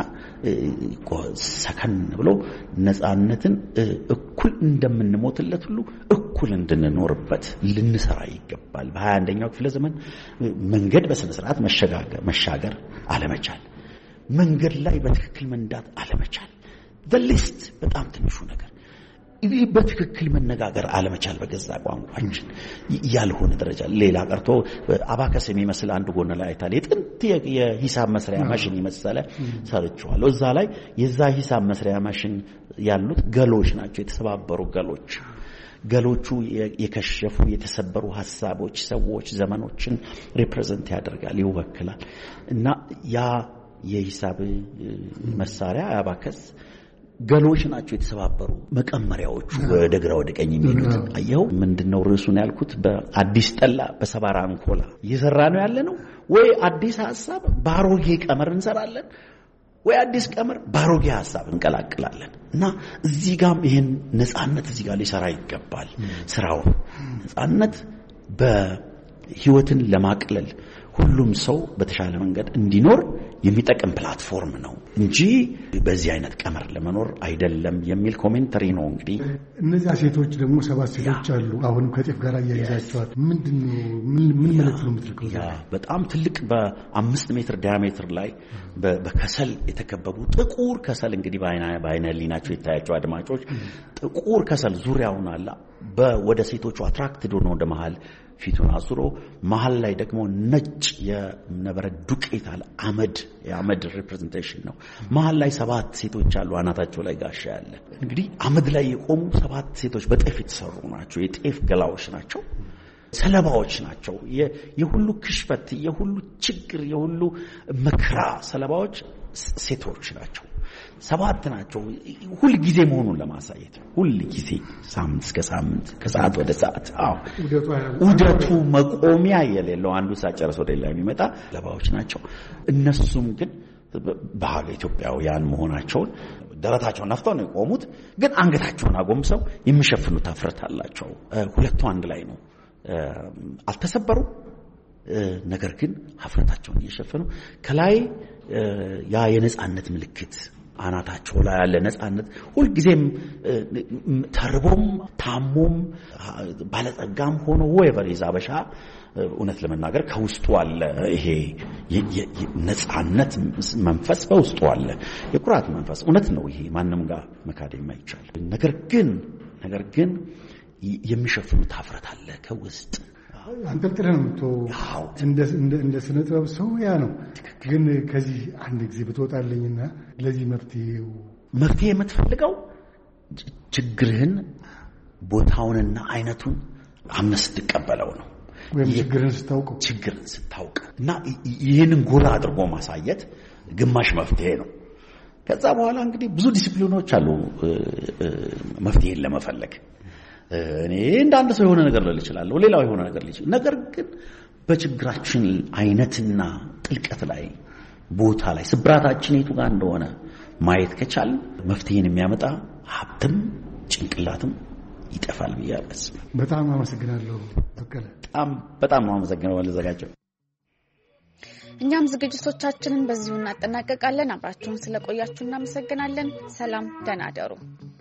ሰከን ብሎ ነፃነትን እኩል እንደምንሞትለት ሁሉ እኩል እንድንኖርበት ልንሰራ ይገባል። በሃያ አንደኛው ክፍለ ዘመን መንገድ በስነ ስርዓት መሸጋገር መሻገር አለመቻል፣ መንገድ ላይ በትክክል መንዳት አለመቻል፣ the least በጣም ትንሹ ነገር በትክክል መነጋገር አለመቻል በገዛ ቋንቋችን ያልሆነ ደረጃ ሌላ ቀርቶ አባከስ የሚመስል አንድ ጎን ላይ አይታል የጥንት የሂሳብ መስሪያ ማሽን ይመስላል ሰርቻለሁ። እዛ ላይ የዛ ሂሳብ መስሪያ ማሽን ያሉት ገሎች ናቸው፣ የተሰባበሩ ገሎች። ገሎቹ የከሸፉ የተሰበሩ ሐሳቦች፣ ሰዎች፣ ዘመኖችን ሪፕሬዘንት ያደርጋል ይወክላል። እና ያ የሂሳብ መሳሪያ አባከስ ገሎች ናቸው የተሰባበሩ መቀመሪያዎቹ ወደ ግራ ወደ ቀኝ የሚሉት። አየው ምንድነው ርዕሱን ያልኩት? በአዲስ ጠላ በሰባራ አንኮላ እየሰራ ነው ያለ ነው ወይ አዲስ ሐሳብ ባሮጌ ቀመር እንሰራለን ወይ አዲስ ቀመር ባሮጌ ሐሳብ እንቀላቅላለን። እና እዚህ ጋርም ይሄን ነፃነት እዚህ ጋር ሊሰራ ይገባል። ስራው ነፃነት በህይወትን ለማቅለል ሁሉም ሰው በተሻለ መንገድ እንዲኖር የሚጠቅም ፕላትፎርም ነው እንጂ በዚህ አይነት ቀመር ለመኖር አይደለም የሚል ኮሜንተሪ ነው። እንግዲህ እነዚያ ሴቶች ደግሞ ሰባት ሴቶች አሉ። አሁንም ከጤፍ ጋር ያያይዛቸዋል። ምንድነው ምን ማለት ነው የምትልከው? ያ በጣም ትልቅ በአምስት ሜትር ዲያሜትር ላይ በከሰል የተከበቡ ጥቁር ከሰል እንግዲህ በአይና በአይነ ሊናቸው ይታያቸው አድማጮች ጥቁር ከሰል ዙሪያውን አለ። በወደ ሴቶቹ አትራክትድ ሆኖ ወደ መሃል ፊቱን አዙሮ መሃል ላይ ደግሞ ነጭ የነበረድ ዱቄት አለ። አመድ የአመድ ሪፕሬዘንቴሽን ነው። መሃል ላይ ሰባት ሴቶች አሉ። አናታቸው ላይ ጋሻ ያለ። እንግዲህ አመድ ላይ የቆሙ ሰባት ሴቶች በጤፍ የተሰሩ ናቸው። የጤፍ ገላዎች ናቸው። ሰለባዎች ናቸው። የሁሉ ክሽፈት፣ የሁሉ ችግር፣ የሁሉ መከራ ሰለባዎች ሴቶች ናቸው። ሰባት ናቸው። ሁሉ ጊዜ መሆኑን ለማሳየት ሁሉ ጊዜ ሳምንት እስከ ሳምንት ከሰዓት ወደ ሰዓት አዎ ውደቱ መቆሚያ የሌለው አንዱ ሳጨርስ ወደ ሌላ የሚመጣ ለባዎች ናቸው። እነሱም ግን ባህል ኢትዮጵያውያን መሆናቸውን ደረታቸውን ነፍተው ነው የቆሙት። ግን አንገታቸውን አጎንብሰው የሚሸፍኑት አፍረት አላቸው። ሁለቱ አንድ ላይ ነው። አልተሰበሩ ነገር ግን ሀፍረታቸውን እየሸፈኑ ከላይ ያ የነጻነት ምልክት አናታቸው ላይ ያለ ነጻነት ሁልጊዜም ተርቦም ታሞም ባለጸጋም ሆኖ ወይበር ይዛበሻ እውነት ለመናገር ከውስጡ አለ። ይሄ ነጻነት መንፈስ በውስጡ አለ። የኩራት መንፈስ እውነት ነው። ይሄ ማንም ጋር መካድ የማይቻል ነገር ግን ነገር ግን የሚሸፍኑት ሀፍረት አለ ከውስጥ አንጠልጥለህ ነው የምትወው። እንደ እንደ እንደ ስነ ጥበብ ሰው ያ ነው። ግን ከዚህ አንድ ጊዜ ብትወጣልኝና ለዚህ መፍትሄው መፍትሄ የምትፈልገው ችግርህን ቦታውንና አይነቱን አምነህ ስትቀበለው ነው። ወይም ችግርን ስታውቅ ችግርን ስታውቅ እና ይህንን ጎላ አድርጎ ማሳየት ግማሽ መፍትሄ ነው። ከዛ በኋላ እንግዲህ ብዙ ዲሲፕሊኖች አሉ መፍትሄን ለመፈለግ። እኔ እንደ አንድ ሰው የሆነ ነገር ልል እችላለሁ፣ ሌላው የሆነ ነገር ልል ይችላል። ነገር ግን በችግራችን አይነትና ጥልቀት ላይ ቦታ ላይ ስብራታችን የቱ ጋር እንደሆነ ማየት ከቻል መፍትሄን የሚያመጣ ሀብትም ጭንቅላትም ይጠፋል ብዬ አስባለሁ። በጣም አመሰግናለሁ በቀለ። በጣም በጣም አመሰግናለሁ ለዘጋጀው። እኛም ዝግጅቶቻችንን በዚሁ እናጠናቀቃለን። አብራችሁን ስለቆያችሁ እናመሰግናለን። ሰላም፣ ደህና እደሩ።